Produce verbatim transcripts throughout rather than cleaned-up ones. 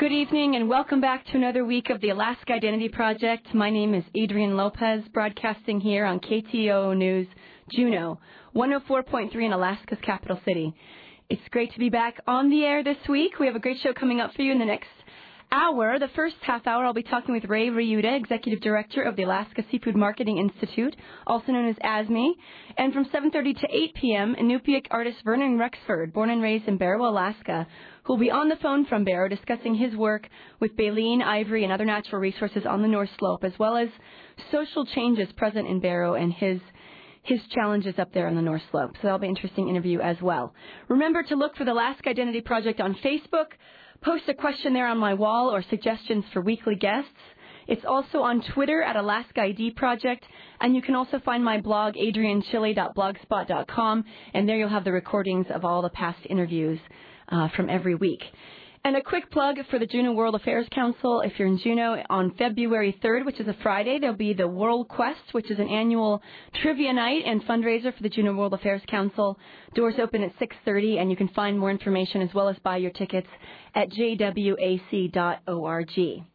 Good evening and welcome back to another week of the Alaska Identity Project. My name is Adrienne Lopez, broadcasting here on K T O O News, Juneau, one oh four point three in Alaska's capital city. It's great to be back on the air this week. We have a great show coming up for you in the next hour. The first half hour, I'll be talking with Ray Ryuta, Executive Director of the Alaska Seafood Marketing Institute, also known as A S M E. And from seven thirty to eight p.m., Inupiaq artist Vernon Rexford, born and raised in Barrow, Alaska, who will be on the phone from Barrow discussing his work with baleen, ivory, and other natural resources on the North Slope, as well as social changes present in Barrow and his his challenges up there on the North Slope. So that'll be an interesting interview as well. Remember to look for the Alaska Identity Project on Facebook. Post a question there on my wall or suggestions for weekly guests. It's also on Twitter at Alaska I D Project, and you can also find my blog, adrienne chile dot blogspot dot com, and there you'll have the recordings of all the past interviews uh, from every week. And a quick plug for the Juneau World Affairs Council. If you're in Juneau, on February third, which is a Friday, there'll be the World Quest, which is an annual trivia night and fundraiser for the Juneau World Affairs Council. Doors open at six thirty, and you can find more information as well as buy your tickets at j w a c dot org.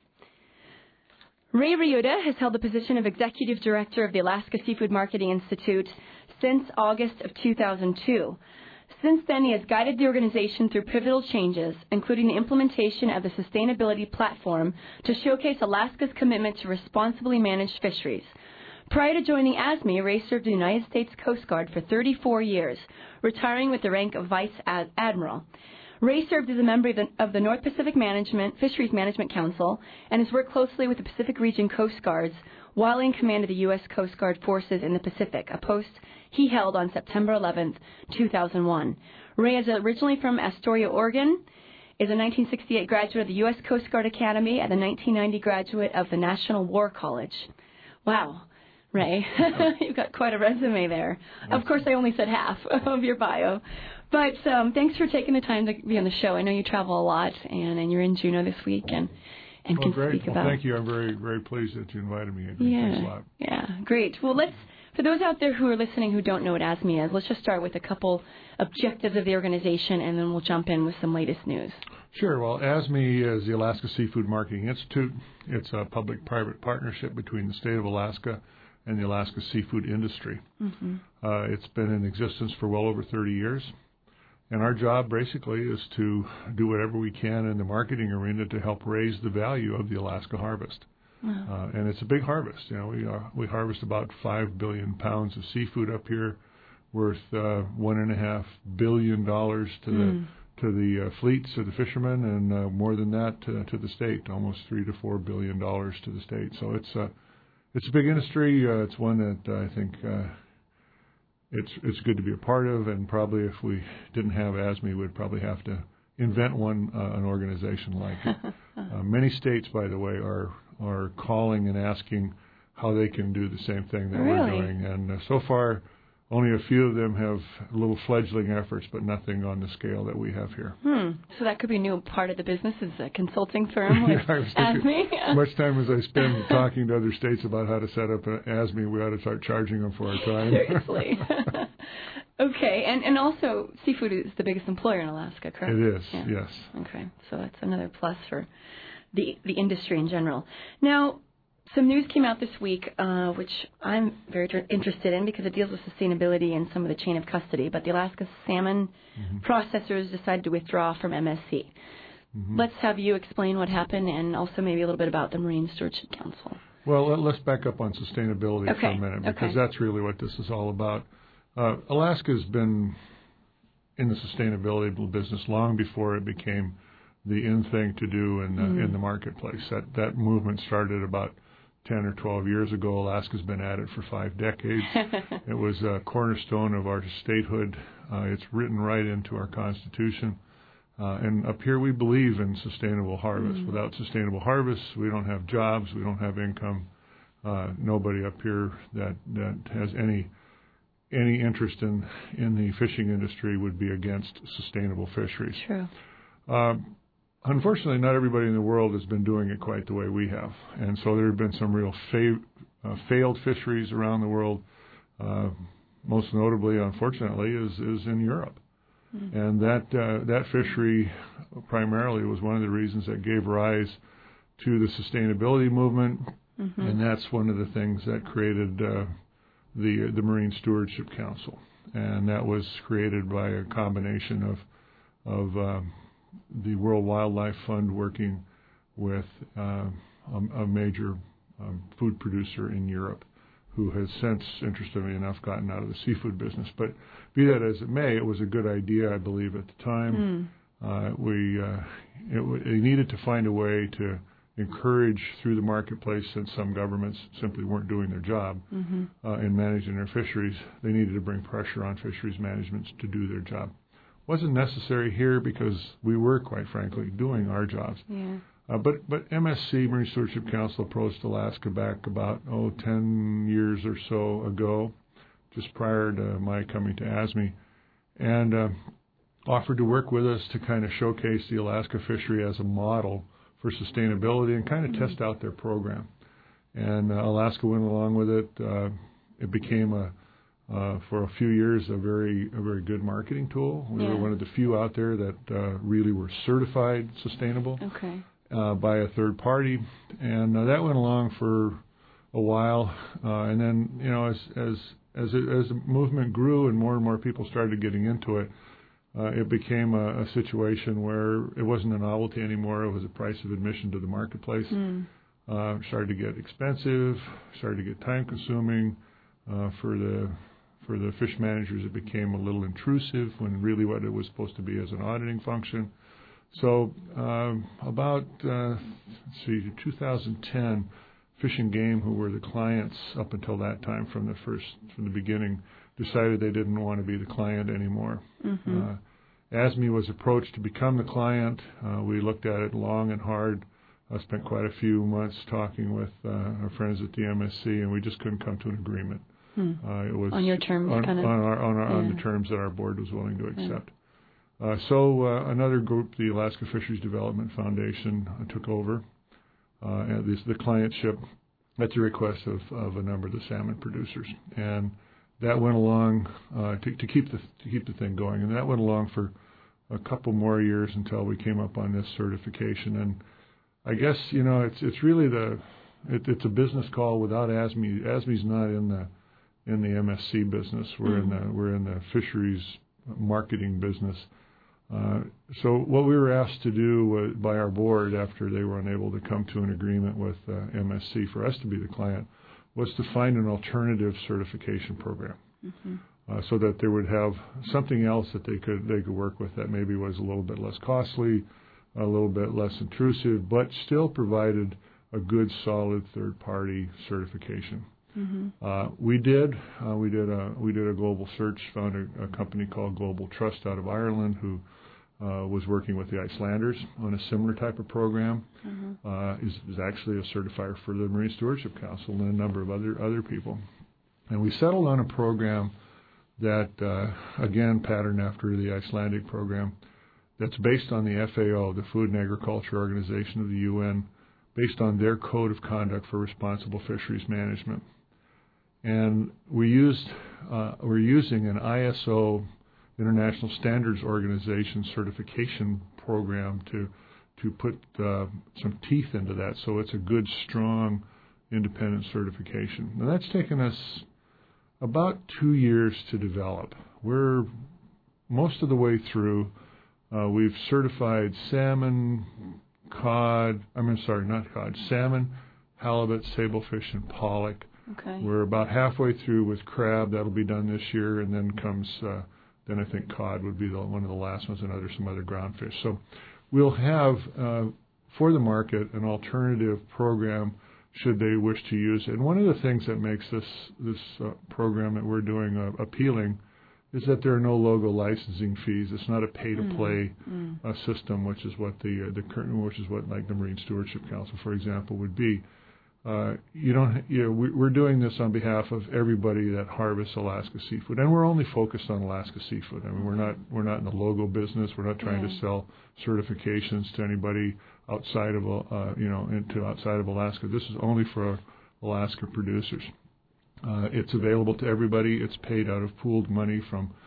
Ray Ryuta has held the position of Executive Director of the Alaska Seafood Marketing Institute since August of two thousand two. Since then, he has guided the organization through pivotal changes, including the implementation of the Sustainability Platform to showcase Alaska's commitment to responsibly managed fisheries. Prior to joining A S M E, Ray served the United States Coast Guard for thirty-four years, retiring with the rank of Vice Ad- Admiral. Ray served as a member of the, of the North Pacific Management Fisheries Management Council and has worked closely with the Pacific Region Coast Guards while in command of the U S Coast Guard forces in the Pacific, a post he held on September eleventh, two thousand one. Ray is originally from Astoria, Oregon, is a nineteen sixty-eight graduate of the U S Coast Guard Academy and a nineteen ninety graduate of the National War College. Wow, Ray, you've got quite a resume there. Of course, I only said half of your bio. But um, thanks for taking the time to be on the show. I know you travel a lot, and, and you're in Juneau this week, and, and well, can great. speak well, about... Thank you. I'm very, very pleased that you invited me. Adrienne. Yeah, Thanks a lot. yeah, great. Well, let's, for those out there who are listening who don't know what A S M E is, let's just start with a couple objectives of the organization, and then we'll jump in with some latest news. Sure. Well, A S M E is the Alaska Seafood Marketing Institute. It's a public-private partnership between the state of Alaska and the Alaska seafood industry. Mm-hmm. Uh, it's been in existence for well over thirty years. And our job basically is to do whatever we can in the marketing arena to help raise the value of the Alaska harvest. Wow. Uh, and it's a big harvest. You know, we uh, we harvest about five billion pounds of seafood up here, worth uh, one and a half billion dollars to mm. the to the uh, fleets of the fishermen, and uh, more than that to, to the state, almost three to four billion dollars to the state. So it's uh, it's a big industry. Uh, it's one that uh, I think. Uh, It's it's good to be a part of, and probably if we didn't have A S M E, we'd probably have to invent one, uh, an organization like it. uh, many states, by the way, are are calling and asking how they can do the same thing that really? we're doing, and uh, so far, only a few of them have little fledgling efforts, but nothing on the scale that we have here. Hmm. So that could be a new part of the business, is a consulting firm like yeah, A S M E. As much time as I spend talking to other states about how to set up an A S M E, we ought to start charging them for our time. Seriously. Okay, and, and also seafood is the biggest employer in Alaska, correct? It is, yeah. yes. Okay, so that's another plus for the the industry in general. Now, some news came out this week, uh, which I'm very tr- interested in because it deals with sustainability and some of the chain of custody. But the Alaska salmon mm-hmm. processors decided to withdraw from M S C. Mm-hmm. Let's have you explain what happened and also maybe a little bit about the Marine Stewardship Council. Well, let, let's back up on sustainability okay. for a minute because okay. that's really what this is all about. Uh, Alaska's been in the sustainability business long before it became the in thing to do in the, mm. in the marketplace. That that movement started about ten or twelve years ago. Alaska's been at it for five decades. It was a cornerstone of our statehood. Uh, it's written right into our Constitution. Uh, and up here we believe in sustainable harvest. Mm. Without sustainable harvest, we don't have jobs, we don't have income. Uh, nobody up here that, that has any any interest in, in the fishing industry would be against sustainable fisheries. True. Um, Unfortunately, not everybody in the world has been doing it quite the way we have. And so there have been some real fa- uh, failed fisheries around the world. Uh, most notably, unfortunately, is, is in Europe. Mm-hmm. And that uh, that fishery primarily was one of the reasons that gave rise to the sustainability movement, mm-hmm. and that's one of the things that created uh, the the Marine Stewardship Council, and that was created by a combination of of uh, the World Wildlife Fund working with uh, a, a major um, food producer in Europe, who has since, interestingly enough, gotten out of the seafood business. But be that as it may, it was a good idea, I believe, at the time. Mm. Uh, we uh, it, w- they needed to find a way to encourage through the marketplace, since some governments simply weren't doing their job mm-hmm. uh, in managing their fisheries. They needed to bring pressure on fisheries managements to do their job. Wasn't necessary here because we were, quite frankly, doing our jobs. Yeah. Uh, but but M S C, Marine Stewardship Council, approached Alaska back about, oh, ten years or so ago, just prior to my coming to A S M E, and uh, offered to work with us to kind of showcase the Alaska fishery as a model for sustainability and kind of mm-hmm. test out their program. And uh, Alaska went along with it. Uh, it became, a, uh, for a few years, a very a very good marketing tool. We yeah. were one of the few out there that uh, really were certified sustainable. Okay. Uh, by a third party, and uh, that went along for a while, uh, and then you know as as as, it, as the movement grew and more and more people started getting into it, uh, it became a, a situation where it wasn't a novelty anymore. It was a price of admission to the marketplace. Mm. Uh, started to get expensive, started to get time consuming uh, for the for the fish managers. It became a little intrusive when really what it was supposed to be as an auditing function. So um, about, uh, let's see, two thousand ten, Fish and Game, who were the clients up until that time from the first, from the beginning, decided they didn't want to be the client anymore. Mm-hmm. Uh, A S M E was approached to become the client. Uh, we looked at it long and hard. I spent quite a few months talking with uh, our friends at the M S C, and we just couldn't come to an agreement. Hmm. Uh, it was on your terms, on, kind of, on, our, on, our, yeah. on the terms that our board was willing to accept. Yeah. Uh, so uh, another group, the Alaska Fisheries Development Foundation, uh, took over uh, and this, the clientship at the request of, of a number of the salmon producers, and that went along uh, to, to keep the to keep the thing going, and that went along for a couple more years until we came up on this certification. And I guess you know it's it's really the it, it's a business call without A S M E. A S M E's not in the in the M S C business. We're mm-hmm. in the we're in the fisheries marketing business. Uh, so what we were asked to do uh, by our board after they were unable to come to an agreement with uh, M S C for us to be the client was to find an alternative certification program mm-hmm. uh, so that they would have something else that they could they could work with that maybe was a little bit less costly, a little bit less intrusive, but still provided a good solid third party certification. Mm-hmm. Uh, we did uh, we did a we did a global search, found a, a company called Global Trust out of Ireland who Uh, was working with the Icelanders on a similar type of program. Mm-hmm. uh, is, is actually a certifier for the Marine Stewardship Council and a number of other other people. And we settled on a program that, uh, again, patterned after the Icelandic program, that's based on the F A O, the Food and Agriculture Organization of the U N, based on their Code of Conduct for Responsible Fisheries Management. And we used, uh, we're using an I S O International Standards Organization certification program to to put uh, some teeth into that, so it's a good, strong, independent certification. Now that's taken us about two years to develop. We're most of the way through. Uh, we've certified salmon, cod. I mean, sorry, not cod. Salmon, halibut, sablefish, and pollock. Okay. We're about halfway through with crab. That'll be done this year, and then comes. Uh, Then I think cod would be the, one of the last ones, and other some other ground fish. So we'll have uh, for the market an alternative program should they wish to use it. And one of the things that makes this this uh, program that we're doing uh, appealing is that there are no logo licensing fees. It's not a pay-to-play mm. Mm. Uh, system, which is what the uh, the current, which is what like the Marine Stewardship Council, for example, would be. Uh, you don't. You know, we, we're doing this on behalf of everybody that harvests Alaska seafood, and we're only focused on Alaska seafood. I mean, we're not we're not in the logo business. We're not trying yeah. to sell certifications to anybody outside of uh, you know into outside of Alaska. This is only for Alaska producers. Uh, it's available to everybody. It's paid out of pooled money from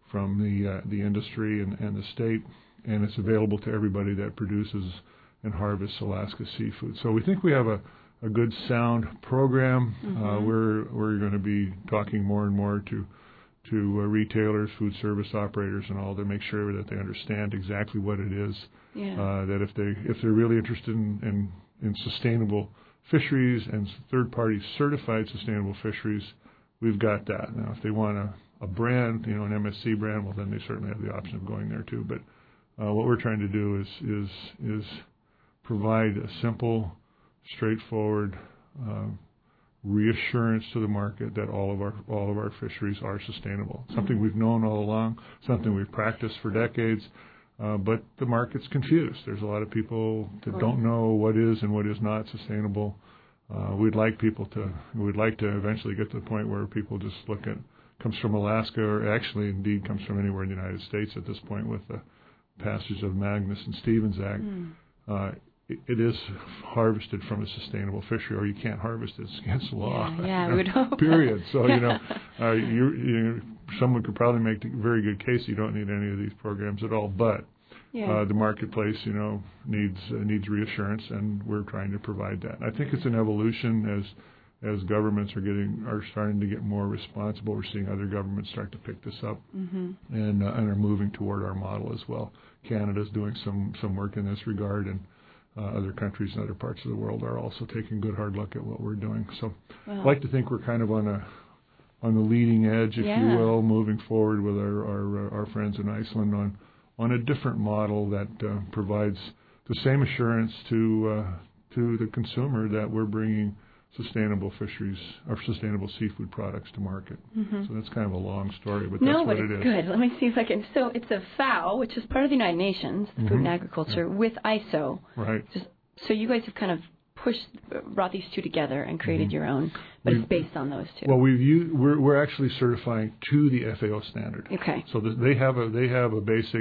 from the uh, the industry and, and the state, and it's available to everybody that produces and harvests Alaska seafood. So we think we have a, a good sound program. Mm-hmm. Uh, we're we're going to be talking more and more to to uh, retailers, food service operators, and all to make sure that they understand exactly what it is. Yeah. Uh, that if they if they're really interested in, in, in sustainable fisheries and third-party certified sustainable fisheries, we've got that. Now, if they want a, a brand, you know, an M S C brand, well, then they certainly have the option of going there too. But uh, what we're trying to do is is is provide a simple, straightforward uh, reassurance to the market that all of our all of our fisheries are sustainable. Something mm-hmm. we've known all along, something we've practiced for decades, uh, but the market's confused. There's a lot of people that right. don't know what is and what is not sustainable. Uh, we'd like people to, we'd like to eventually get to the point where people just look at, comes from Alaska, or actually indeed comes from anywhere in the United States at this point with the passage of Magnuson-Stevens Act. Mm. Uh, it, it is harvested from a sustainable fishery, or you can't harvest it. It's against the law. Yeah, yeah, I would hope. Period. So, you know, uh, you, you, someone could probably make a very good case you don't need any of these programs at all, but Yeah. Uh, the marketplace, you know, needs uh, needs reassurance, and we're trying to provide that. I think it's an evolution as as governments are getting are starting to get more responsible. We're seeing other governments start to pick this up mm-hmm. and uh, and are moving toward our model as well. Canada's doing some some work in this regard, and uh, other countries in other parts of the world are also taking a good hard look at what we're doing. So, wow. I'd like to think we're kind of on a on the leading edge, if yeah. you will, moving forward with our our, our friends in Iceland on. on a different model that uh, provides the same assurance to uh, to the consumer that we're bringing sustainable fisheries or sustainable seafood products to market. Mm-hmm. So that's kind of a long story, but that's no, what but it is. Good. Let me see if I can. So it's a F A O, which is part of the United Nations, the mm-hmm. Food and Agriculture, yeah. with I S O. Right. Just, so you guys have kind of pushed, brought these two together and created mm-hmm. your own, but we've, it's based on those two. Well, we've used, we're we're actually certifying to the F A O standard. Okay. So th- they have a they have a basic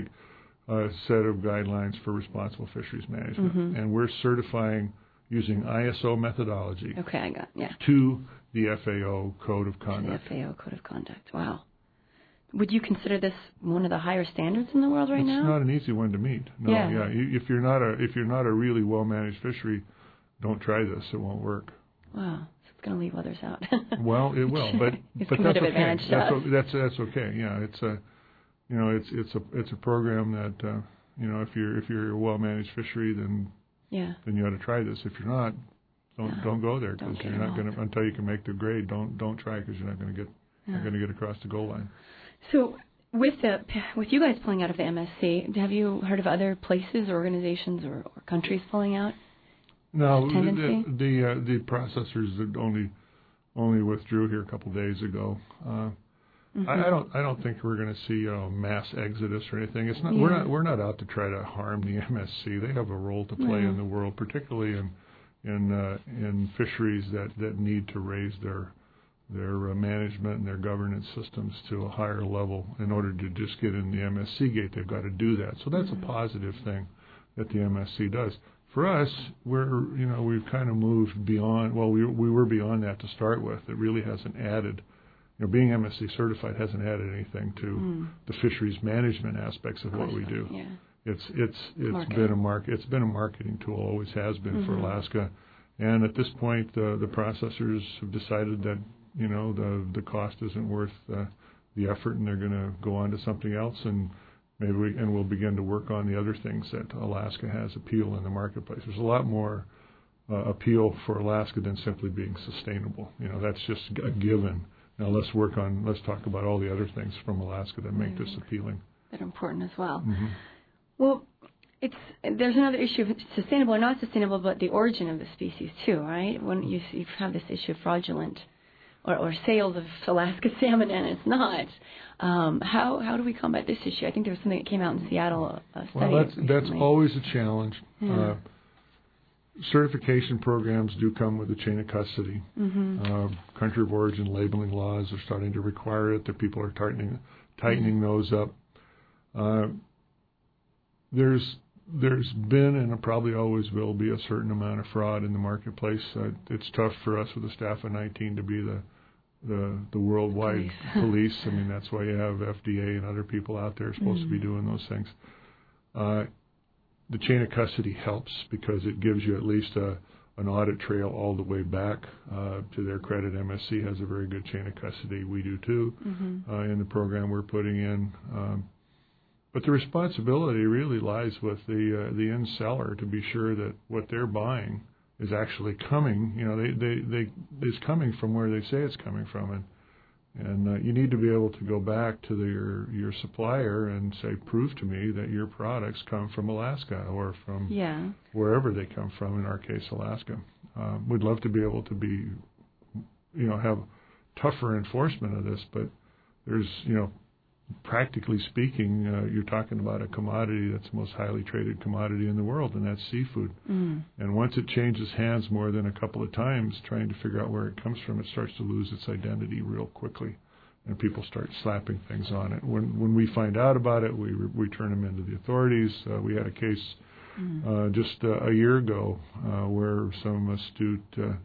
a set of guidelines for responsible fisheries management, mm-hmm. and we're certifying using I S O methodology. Okay, I got yeah. To the F A O Code of Conduct. The F A O Code of Conduct. Wow. Would you consider this one of the higher standards in the world right it's now? It's not an easy one to meet. No, yeah. yeah. If you're not a if you're not a really well managed fishery, don't try this. It won't work. Wow. So it's going to leave others out. Well, it will, but it's but that's okay. That's, that's that's okay. Yeah, it's a. You know, it's it's a it's a program that uh, you know if you're if you're a well managed fishery, then yeah. then you ought to try this. If you're not, don't no, don't go there because you're not going to until you can make the grade. Don't don't try because you're not going to get no. not going to get across the goal line. So with the with you guys pulling out of the M S C, have you heard of other places, or organizations, or, or countries pulling out? No, the the, the, uh, the processors that only only withdrew here a couple days ago. Uh, Mm-hmm. I, I don't. I don't think we're going to see a mass exodus or anything. It's not. Yeah. We're not. We're not out to try to harm the M S C. They have a role to play yeah. in the world, particularly in in uh, in fisheries that, that need to raise their their uh, management and their governance systems to a higher level in order to just get in the M S C gate. They've got to do that. So that's mm-hmm. a positive thing that the M S C does. For us, we're you know we've kind of moved beyond. Well, we we were beyond that to start with. It really hasn't added. You know, being M S C certified hasn't added anything to mm. the fisheries management aspects of, of what we do. Yeah. It's it's it's Market. been a market. It's been a marketing tool. Always has been mm-hmm. for Alaska, and at this point, uh, the processors have decided that you know the the cost isn't worth uh, the effort, and they're going to go on to something else, and maybe we, and we'll begin to work on the other things that Alaska has appeal in the marketplace. There's a lot more uh, appeal for Alaska than simply being sustainable. You know, that's just a given. Now let's work on, let's talk about all the other things from Alaska that make this appealing. That are important as well. Mm-hmm. Well, it's there's another issue of sustainable or not sustainable, but the origin of the species too, right? When you, you have this issue of fraudulent or, or sales of Alaska salmon and it's not, um, how how do we combat this issue? I think there was something that came out in Seattle. A study well, that's, recently. that's always a challenge. Yeah. Uh, Certification programs do come with a chain of custody. Mm-hmm. Uh, country of origin labeling laws are starting to require it. The people are tightening tightening mm-hmm. those up. Uh, there's there's been and probably always will be a certain amount of fraud in the marketplace. Uh, it's tough for us with a staff of nineteen to be the the the worldwide police. police. I mean, that's why you have F D A and other people out there supposed mm-hmm. to be doing those things. Uh, the chain of custody helps because it gives you at least a, an audit trail all the way back. Uh, to their credit, M S C has a very good chain of custody. We do too mm-hmm. uh, in the program we're putting in. Um, but the responsibility really lies with the uh, the end seller to be sure that what they're buying is actually coming, you know, they, they, they is coming from where they say it's coming from, and and uh, you need to be able to go back to the, your your supplier and say, prove to me that your products come from Alaska or from yeah. wherever they come from. In our case, Alaska. Uh, we'd love to be able to be, you know, have tougher enforcement of this, but there's, you know, practically speaking, uh, you're talking about a commodity that's the most highly traded commodity in the world, and that's seafood. Mm. And once it changes hands more than a couple of times, trying to figure out where it comes from, it starts to lose its identity real quickly, and people start slapping things on it. When when we find out about it, we we turn them into the authorities. Uh, we had a case mm. uh, just uh, a year ago uh, where some astute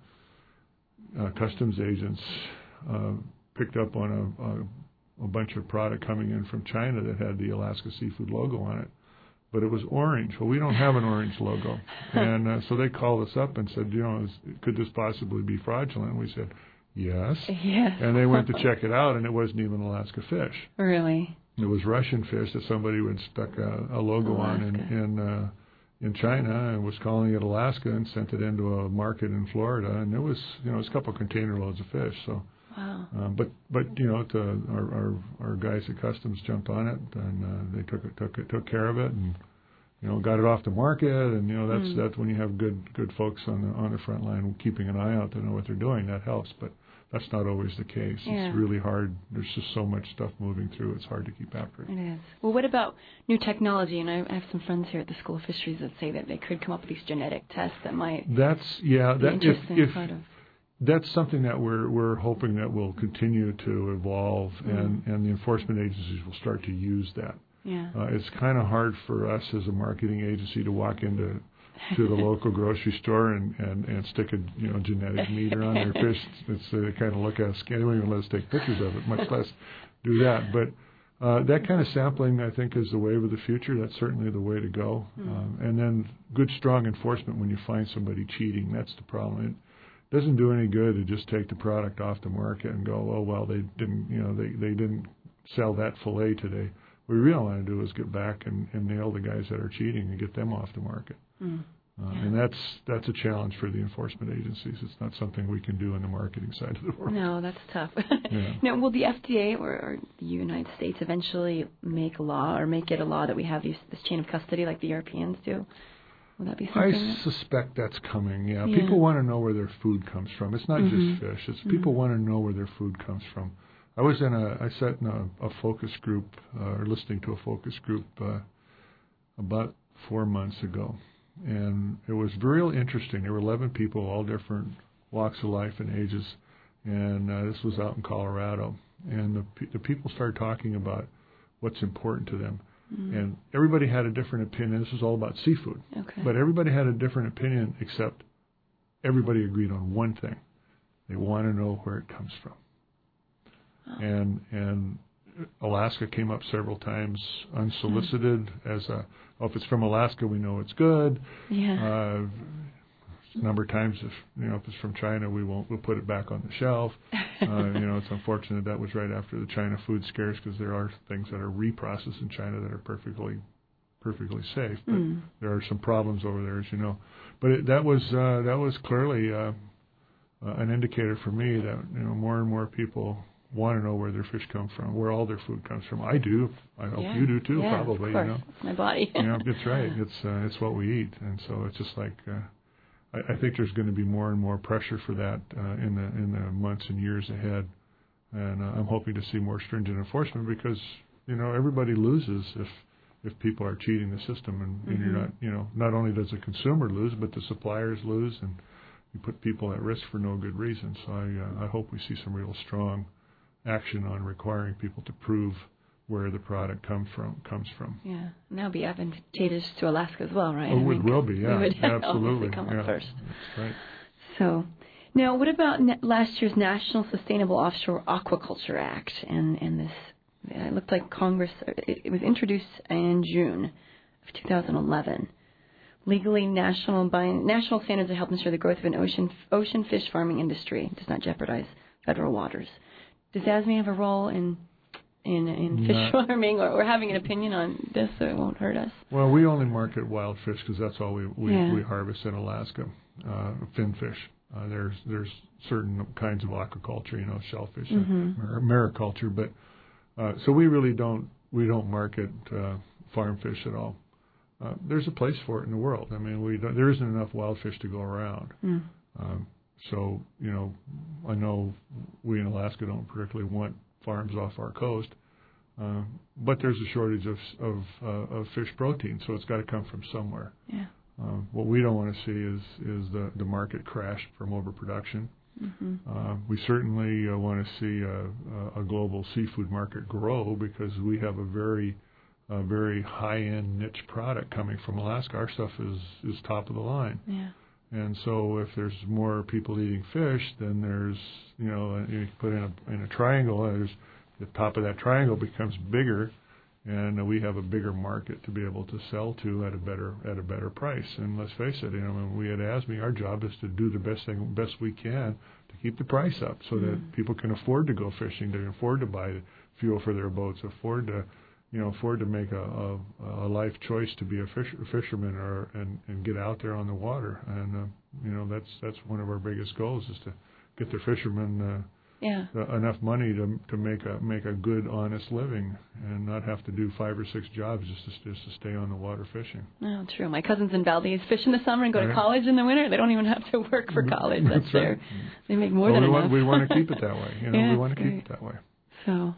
uh, uh, customs agents uh, picked up on a, a a bunch of product coming in from China that had the Alaska Seafood logo on it, but it was orange. Well, we don't have an orange logo. And uh, so they called us up and said, you know, is, could this possibly be fraudulent? And we said, yes. Yes. And they went to check it out, and it wasn't even Alaska fish. Really? It was Russian fish that somebody had stuck a, a logo Alaska. on in in, uh, in China and was calling it Alaska and sent it into a market in Florida. And there was, you know, it was a couple of container loads of fish. So. Wow. Uh, but but you know the, our, our our guys at Customs jumped on it, and uh, they took it took it took care of it, and you know got it off the market. And you know that's mm. that's when you have good good folks on the on the front line keeping an eye out to know what they're doing. That helps, but that's not always the case. Yeah. It's really hard. There's just so much stuff moving through. It's hard to keep after it. It is. Well, what about new technology? And I, I have some friends here at the School of Fisheries that say that they could come up with these genetic tests that might. That's yeah. Be That interesting if, if part of. That's something that we're we're hoping that will continue to evolve, mm. and, and the enforcement agencies will start to use that. Yeah. Uh, it's kind of hard for us as a marketing agency to walk into to the local grocery store and, and, and stick a you know genetic meter on their fish. It's uh, they kind of look at us. They don't even let us take pictures of it, much less do that. But uh, that kind of sampling, I think, is the wave of the future. That's certainly the way to go. Mm. Um, and then good, strong enforcement when you find somebody cheating. That's the problem. It, doesn't do any good to just take the product off the market and go, oh well, they didn't, you know, they, they didn't sell that fillet today. What we really want to do is get back and, and nail the guys that are cheating and get them off the market. Mm. Uh, yeah. And that's that's a challenge for the enforcement agencies. It's not something we can do on the marketing side of the world. No, that's tough. Yeah. Now, will the F D A or, or the United States eventually make a law or make it a law that we have these, this chain of custody like the Europeans do? Will that be something? I that... suspect that's coming, yeah. yeah. People want to know where their food comes from. It's not mm-hmm. just fish. It's mm-hmm. people want to know where their food comes from. I was in a, I sat in a, a focus group, uh, or listening to a focus group uh, about four months ago. And it was real interesting. There were eleven people, all different walks of life and ages. And uh, this was out in Colorado. And the, the people started talking about what's important to them. Mm. And everybody had a different opinion. This was all about seafood. Okay. But everybody had a different opinion, except everybody agreed on one thing. They want to know where it comes from. Oh. And and Alaska came up several times unsolicited mm. as a, oh, if it's from Alaska, we know it's good. Yeah. Uh, a number of times, if you know if it's from China, we won't. We'll put it back on the shelf. Uh, you know, it's unfortunate that was right after the China food scares, because there are things that are reprocessed in China that are perfectly, perfectly safe. But mm. there are some problems over there, as you know. But it, that was uh, that was clearly uh, uh, an indicator for me that you know more and more people want to know where their fish come from, where all their food comes from. I do. I hope yeah. you do too. Yeah, probably. Of course. You know, it's my body. you know, that's right. It's uh, it's what we eat, and so it's just like. Uh, I think there's going to be more and more pressure for that uh, in the in the months and years ahead, and uh, I'm hoping to see more stringent enforcement, because you know everybody loses if if people are cheating the system, and, mm-hmm. and you're not you know not only does the consumer lose, but the suppliers lose, and you put people at risk for no good reason. So I uh, I hope we see some real strong action on requiring people to prove where the product come from comes from. Yeah, and that'll be advantageous to Alaska as well, right? Oh, it will be, yeah, we would absolutely. come yeah. up first. That's right. So, Now, what about na- last year's National Sustainable Offshore Aquaculture Act? And, and this, it looked like Congress, it, it was introduced in June of two thousand eleven. Legally, national bind, national standards to help ensure the growth of an ocean ocean fish farming industry does not jeopardize federal waters. Does A S M E have a role in in, in fish Not, farming or, or having an opinion on this so it won't hurt us? Well, we only market wild fish because that's all we we, yeah. we harvest in Alaska, uh, finfish. Uh, there's there's certain kinds of aquaculture, you know, shellfish, mm-hmm. and mariculture, but uh, so we really don't we don't market uh, farm fish at all. Uh, there's a place for it in the world. I mean, we don't, there isn't enough wild fish to go around. Mm. Um, so you know, I know we in Alaska don't particularly want farms off our coast, uh, but there's a shortage of of, uh, of fish protein, so it's got to come from somewhere. Yeah. Uh, what we don't want to see is is the, the market crash from overproduction. Mm-hmm. Uh, we certainly uh, want to see a, a global seafood market grow because we have a very a very high-end niche product coming from Alaska. Our stuff is, is top of the line. Yeah. And so if there's more people eating fish, then there's, you know, you put in a, in a triangle, there's the top of that triangle becomes bigger, and we have a bigger market to be able to sell to at a better at a better price. And let's face it, you know, when we at A S M E, our job is to do the best thing best we can to keep the price up, so mm-hmm. that people can afford to go fishing, they can afford to buy fuel for their boats, afford to, you know, afford to make a, a, a life choice to be a, fish, a fisherman or and, and get out there on the water. And uh, you know, that's that's one of our biggest goals is to get the fishermen. Uh, Yeah. Uh, enough money to to make a make a good, honest living, and not have to do five or six jobs just to just to stay on the water fishing. Oh, true. My cousins in Valdez fish in the summer and go right. to college in the winter. They don't even have to work for college. That's, That's their. right. They make more well, than we enough. Want, we want to keep it that way. You know, yeah, we want to great. keep it that way. So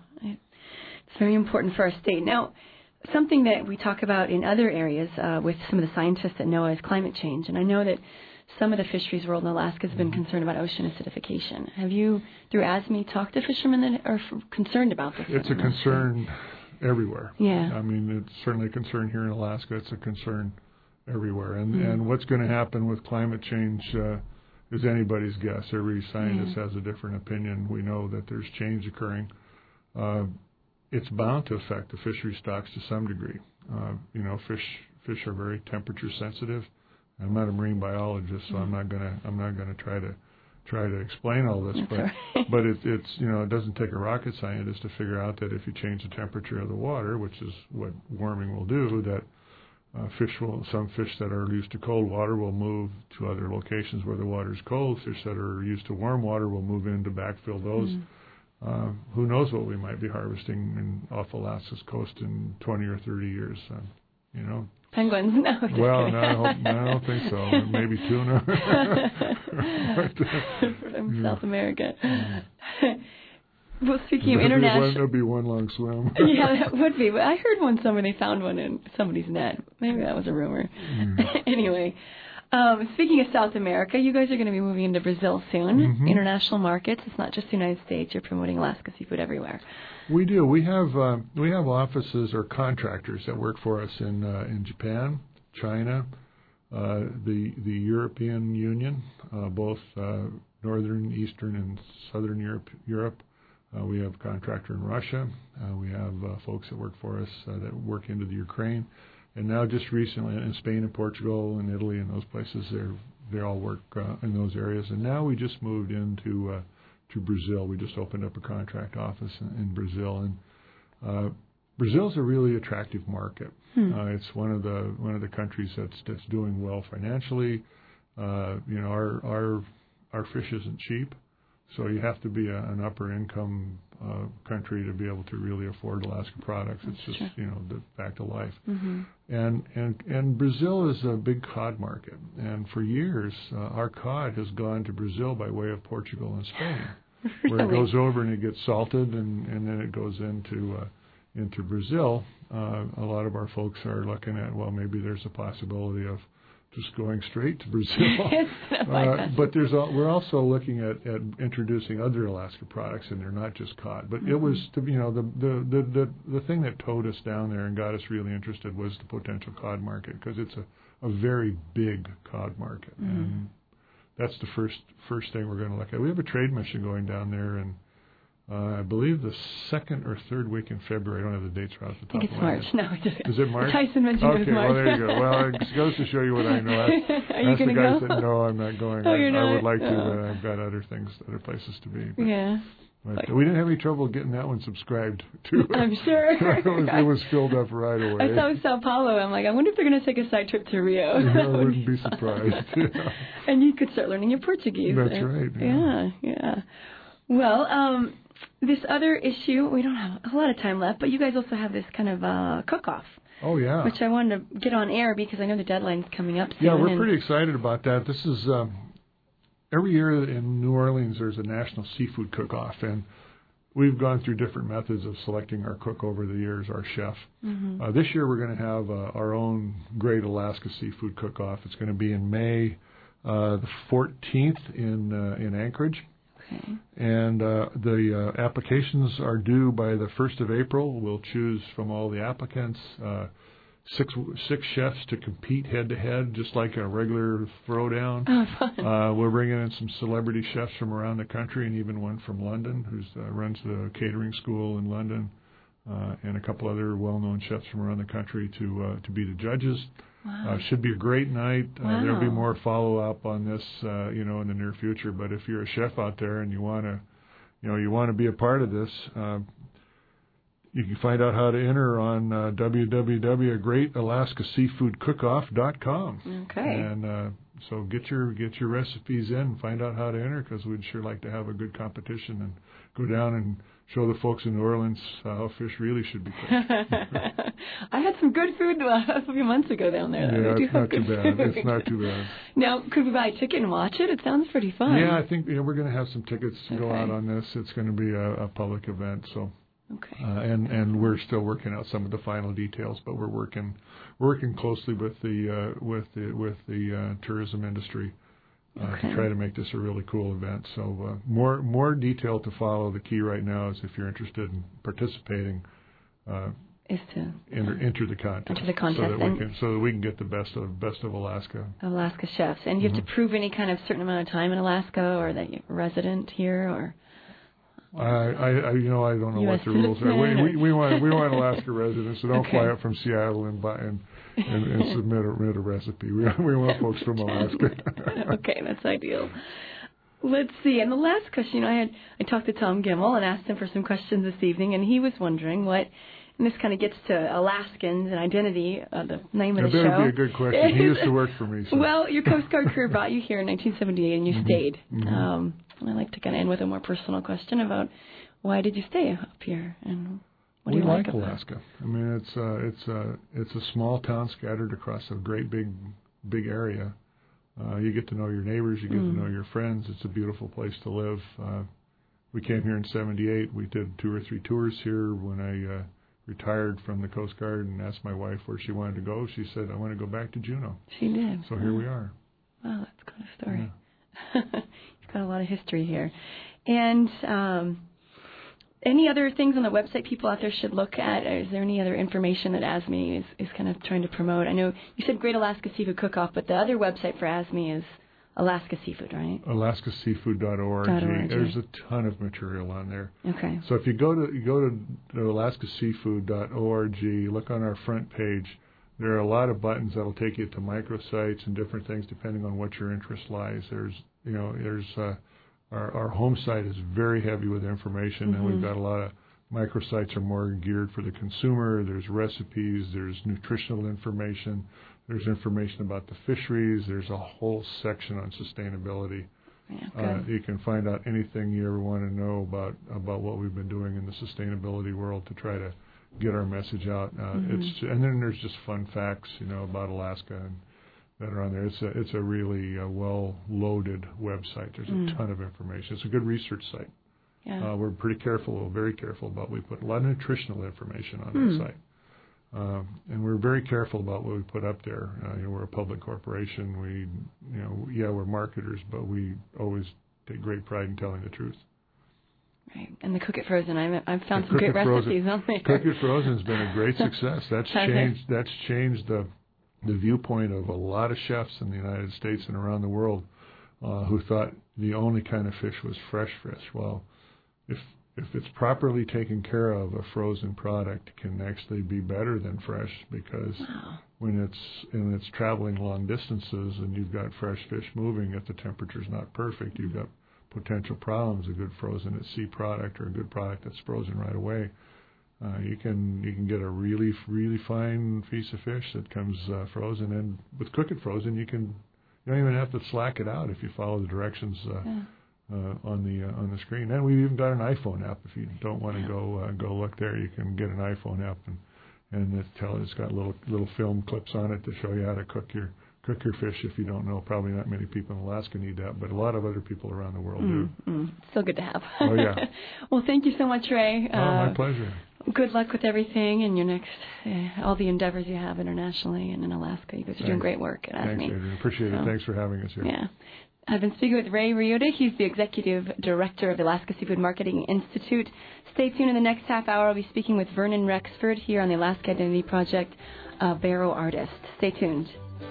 it's very important for our state. Now, something that we talk about in other areas uh, with some of the scientists at NOAA is climate change, and I know that some of the fisheries world in Alaska has been concerned about ocean acidification. Have you, through A S M E, talked to fishermen that are f- concerned about this? It's a concern everywhere. Yeah. I mean, it's certainly a concern here in Alaska. It's a concern everywhere. And mm. and what's going to happen with climate change uh, is anybody's guess. Every scientist yeah. has a different opinion. We know that there's change occurring. Uh, it's bound to affect the fishery stocks to some degree. Uh, you know, fish fish are very temperature sensitive. I'm not a marine biologist, so mm-hmm. I'm not gonna I'm not gonna try to try to explain all this. That's but right. but it, it's you know it doesn't take a rocket scientist to figure out that if you change the temperature of the water, which is what warming will do, that uh, fish will some fish that are used to cold water will move to other locations where the water is cold. Fish that are used to warm water will move in to backfill those. Mm-hmm. Uh, who knows what we might be harvesting in, off Alaska's coast in twenty or thirty years? Uh, you know. Penguins? No. Just well, kidding. no, I, hope, no, I don't think so. Maybe tuna. but, uh, From yeah. South America. Well, speaking of that'd international, be, that'd be one long swim. yeah, that would be. But I heard one summer they found one in somebody's net. Maybe that was a rumor. Mm. Anyway, um, speaking of South America, you guys are going to be moving into Brazil soon. Mm-hmm. International markets. It's not just the United States. You're promoting Alaska seafood everywhere. We do. We have uh, we have offices or contractors that work for us in uh, in Japan, China, uh, the the European Union, uh, both uh, Northern, Eastern, and Southern Europe. Europe. Uh, we have a contractor in Russia. Uh, we have uh, folks that work for us uh, that work into the Ukraine, and now just recently in Spain and Portugal and Italy and those places. They they all work uh, in those areas. And now we just moved into uh, to Brazil. We just opened up a contract office in, in Brazil, and uh, Brazil's a really attractive market. Hmm. Uh, it's one of the one of the countries that's that's doing well financially. Uh, you know, our our our fish isn't cheap, so you have to be a, an upper income uh, country to be able to really afford Alaska products. It's That's just true. you know the fact of life. Mm-hmm. And and and Brazil is a big cod market, and for years uh, our cod has gone to Brazil by way of Portugal and Spain. Really? Where it goes over and it gets salted, and, and then it goes into uh, into Brazil. Uh, a lot of our folks are looking at, well, maybe there's a possibility of just going straight to Brazil. uh, but there's a, we're also looking at, at introducing other Alaska products in there, not just cod. But mm-hmm. it was, to, you know, the, the the the the thing that towed us down there and got us really interested was the potential cod market, because it's a, a very big cod market. Mm-hmm. And that's the first first thing we're going to look at. We have a trade mission going down there, and uh, I believe the second or third week in February. I don't have the dates right off the top I think it's of my March. head. No, it just, is it March? Tyson mentioned okay, it was March. well, there you go. Well, it goes to show you what I know. That's, Are you that's the going guy to that go? no, I'm not going. Oh, I, you're not? I would like to, Oh. but I've got other things, other places to be. But, Yeah. but Like, we didn't have any trouble getting that one subscribed to. I'm sure. it, was, it was filled up right away. I saw Sao Paulo. I'm like, I wonder if they're going to take a side trip to Rio. Yeah, I wouldn't be surprised. Yeah. And you could start learning your Portuguese. That's there. right. Yeah, yeah. yeah. Well, um, this other issue, we don't have a lot of time left, but you guys also have this kind of uh, cook-off. Oh, yeah. Which I wanted to get on air because I know the deadline's coming up soon. Yeah, we're and pretty excited about that. This is, um, every year in New Orleans, there's a National Seafood Cook-Off, and we've gone through different methods of selecting our cook over the years, our chef. Mm-hmm. Uh, this year, we're going to have uh, our own Great Alaska Seafood Cook-Off. It's going to be in May uh, the fourteenth in uh, in Anchorage. Okay. And uh, the uh, applications are due by the first of April. We'll choose from all the applicants uh, six six chefs to compete head-to-head, just like a regular throwdown. Oh, fun. Uh, we're bringing in some celebrity chefs from around the country, and even one from London who uh, runs the catering school in London, uh, and a couple other well-known chefs from around the country to uh, to be the judges. Wow. Uh, should be a great night. Wow. Uh, there'll be more follow-up on this, uh, you know, in the near future. But if you're a chef out there and you want to, you know, you want to be a part of this, uh, you can find out how to enter on uh, w w w dot great alaska seafood cook off dot com. Okay. And uh, so get your get your recipes in and find out how to enter, because we'd sure like to have a good competition and go down and show the folks in New Orleans uh, how fish really should be cooked. I had some good food uh, a few months ago down there. Yeah, They do it's have not too good bad. food. It's not too bad. Now, could we buy a ticket and watch it? It sounds pretty fun. Yeah, I think you know, we're going to have some tickets to go Okay. out on this. It's going to be a, a public event, so Okay. uh, and and we're still working out some of the final details, but we're working working closely with the uh, with the with the uh, tourism industry uh, Okay. to try to make this a really cool event. So uh, more more detail to follow. The key right now is if you're interested in participating, uh, Is to enter, enter the contest, Enter the contest, so that we and- can so that we can get the best of best of Alaska. Alaska chefs. And you have Mm-hmm. to prove any kind of certain amount of time in Alaska, or that you're a resident here, or I, I, I, you know, I don't know U S what the rules are. We, citizen we, we want, we want Alaska residents, so don't Okay. fly up from Seattle and buy and, and, and submit, a, submit a recipe. We, we want folks from Alaska. Okay, that's ideal. Let's see. And the last question, you know, I had I talked to Tom Gimmel and asked him for some questions this evening, and he was wondering what. And this kind of gets to Alaskans and identity, uh, the name of That the better show. be a good question. He used to work for me. So. Well, your Coast Guard career brought you here in nineteen seventy-eight, and you Mhm. stayed. Mhm. Um, and I'd like to kind of end with a more personal question about why did you stay up here, and what we do you like like about Alaska. I mean, it's uh, it's uh, it's a small town scattered across a great big big area. Uh, you get to know your neighbors. You get Mm. to know your friends. It's a beautiful place to live. Uh, we came here in seventy-eight. We did two or three tours here. When I uh, retired from the Coast Guard and asked my wife where she wanted to go, she said, I want to go back to Juneau. She did. So here we are. Wow, that's quite a story. You've got a lot of history here. And um, any other things on the website people out there should look at? Or is there any other information that A S M E is, is kind of trying to promote? I know you said Great Alaska Seafood Cook-Off, but the other website for A S M E is Alaska Seafood, right? alaska seafood dot org. .org. There's a ton of material on there. Okay. So if you go to you go to, to alaska seafood dot org, look on our front page. There are a lot of buttons that'll take you to microsites and different things depending on what your interest lies. There's you know there's uh, our our home site is very heavy with information, Mm-hmm. and we've got a lot of microsites are more geared for the consumer. There's recipes. There's nutritional information. There's information about the fisheries. There's a whole section on sustainability. Yeah, Uh, good. you can find out anything you ever want to know about about what we've been doing in the sustainability world to try to get our message out. Uh, Mm-hmm. It's and then there's just fun facts, you know, about Alaska and that are on there. It's a it's a really uh, well loaded website. There's a Mm. ton of information. It's a good research site. Yeah. Uh, we're pretty careful, very careful about. We put a lot of nutritional information on Hmm. that site. Um, and we're very careful about what we put up there. Uh, you know, we're a public corporation. We, you know, yeah, we're marketers, but we always take great pride in telling the truth. Right. And the Cook It Frozen, I've, I've found The some Cook great It Frozen- recipes on there. Cook It Frozen has been a great success. That's Has it? changed. That's changed the the viewpoint of a lot of chefs in the United States and around the world uh, who thought the only kind of fish was fresh fish. Well, if if it's properly taken care of, a frozen product can actually be better than fresh, because wow. when it's when it's traveling long distances and you've got fresh fish moving, if the temperature's not perfect, you've got potential problems. A good frozen at sea product or a good product that's frozen right away, uh, you can you can get a really really fine piece of fish that comes uh, frozen. And with cook it frozen, you can you don't even have to slack it out if you follow the directions uh, yeah. uh, on the uh, on the screen. And we've even got an iPhone app. If you don't want to yeah. go uh, go look there, you can get an iPhone app, and and it tell it's got little little film clips on it to show you how to cook your cook your fish. If you don't know, probably not many people in Alaska need that, but a lot of other people around the world mm, do. Mm. Still good to have. Oh yeah. Well, thank you so much, Ray. Oh, uh, my pleasure. Good luck with everything and your next, uh, all the endeavors you have internationally and in Alaska. You guys are Thanks. doing great work at Thanks, AFME. Adrian. Appreciate so, it. Thanks for having us here. Yeah. I've been speaking with Ray Ryuta. He's the Executive Director of the Alaska Seafood Marketing Institute. Stay tuned. In the next half hour, I'll be speaking with Vernon Rexford here on the Alaska Identity Project, a Barrow artist. Stay tuned.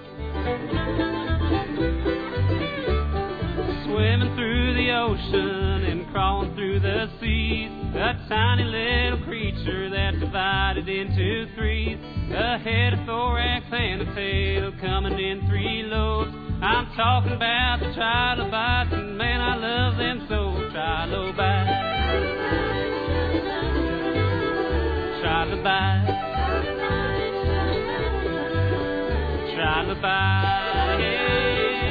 Swimming through the ocean and crawling through the seas, a tiny little creature that's divided into threes, a head, a thorax, and a tail coming in three lobes. I'm talking about the trilobites, and man, I love them so. Trilobites, trilobites, trilobites, yeah.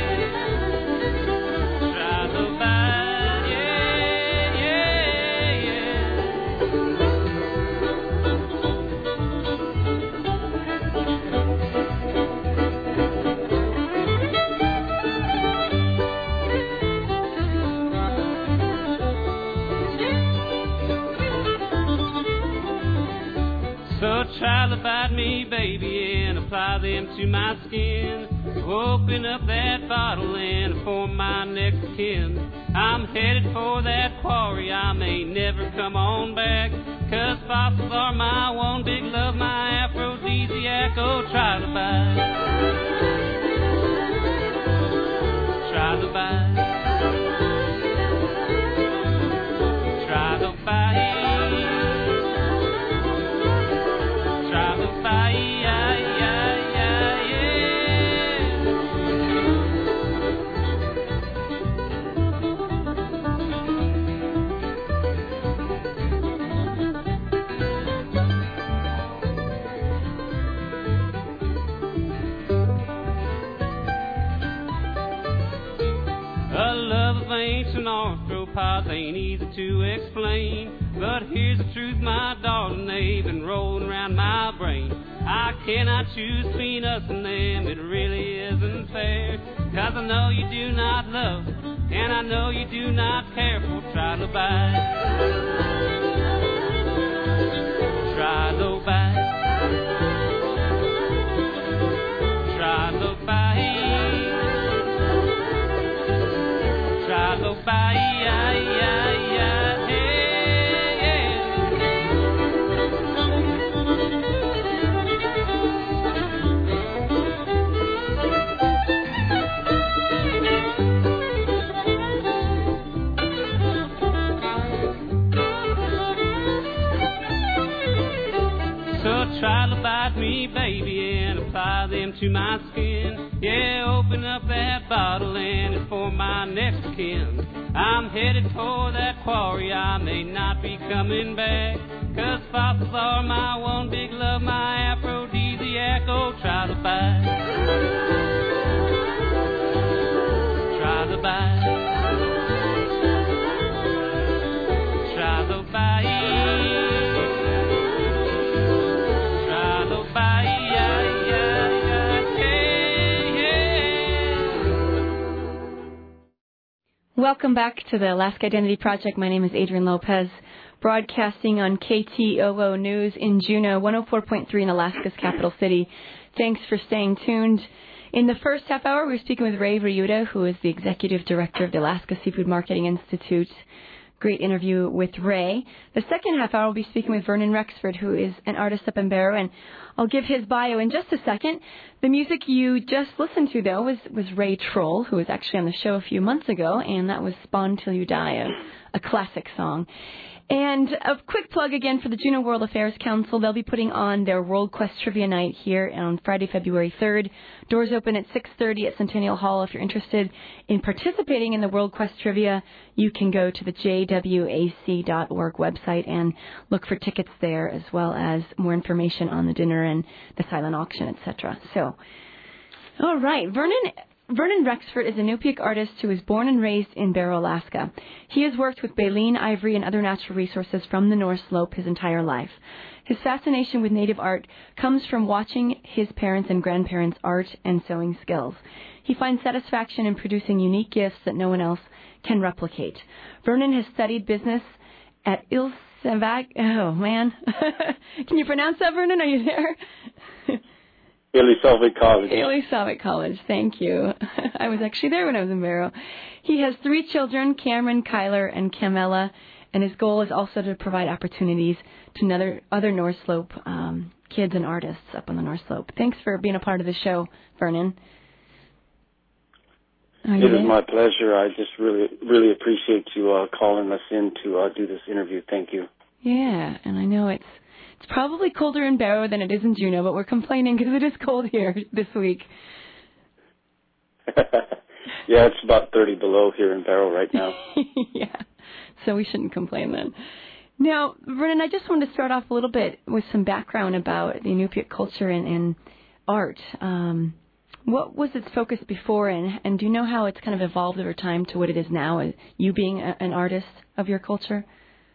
So trilobite me, baby, and apply them to my skin. Open up that bottle and form my next kin. I'm headed for that quarry, I may never come on back, 'cause fossils are my one big love, my aphrodisiac. Oh, trilobite, trilobite, trilobite. Ancient arthropods ain't easy to explain, but here's the truth, my darling, they've been rolling around my brain. I cannot choose between us and them, it really isn't fair, 'cause I know you do not love, and I know you do not care for trilobite. Trilobite, trilobite. Trilobite, yeah, yeah, yeah, hey, yeah. So trilobite me, baby, and apply them to my skin. Yeah, open up that bottle and form my next kin. I'm headed for that quarry, I may not be coming back, 'cause fossils are my one big love, my aphrodisiac. Oh, trilobite, trilobite, trilobite. Welcome back to the Alaska Identity Project. My name is Adrian Lopez, broadcasting on K T O O News in Juneau, one oh four point three in Alaska's capital city. Thanks for staying tuned. In the first half hour, we're speaking with Ray Ryuta, who is the Executive Director of the Alaska Seafood Marketing Institute. great interview with Ray. The second half hour, we'll be speaking with Vernon Rexford, who is an artist up in Barrow, and I'll give his bio in just a second. The music you just listened to, though, was, was Ray Troll, who was actually on the show a few months ago, and that was Spawn Till You Die, a, a classic song. And a quick plug again for the Juneau World Affairs Council. They'll be putting on their World Quest Trivia Night here on Friday, February third. Doors open at six thirty at Centennial Hall. If you're interested in participating in the World Quest Trivia, you can go to the j w a c dot org website and look for tickets there, as well as more information on the dinner and the silent auction, et cetera. So, all right, Vernon... Vernon Rexford is a Inupiaq artist who was born and raised in Barrow, Alaska. He has worked with baleen, ivory, and other natural resources from the North Slope his entire life. His fascination with native art comes from watching his parents' and grandparents' art and sewing skills. He finds satisfaction in producing unique gifts that no one else can replicate. Vernon has studied business at Ilsavag... Oh, man. Can you pronounce that, Vernon? Are you there? Ilisavik College. Ilisavik College, thank you. I was actually there when I was in Barrow. He has three children, Cameron, Kyler, and Camella, and his goal is also to provide opportunities to another, other North Slope um, kids and artists up on the North Slope. Thanks for being a part of the show, Vernon. Are it is there? My pleasure. I just really, really appreciate you uh, calling us in to uh, do this interview. Thank you. Yeah, and I know it's It's probably colder in Barrow than it is in Juneau, but we're complaining because it is cold here this week. Yeah, it's about thirty below here in Barrow right now. Yeah, so we shouldn't complain then. Now, Vernon, I just wanted to start off a little bit with some background about the Inupiaq culture and, and art. Um, what was its focus before, and, and do you know how it's kind of evolved over time to what it is now, uh, you being a, an artist of your culture?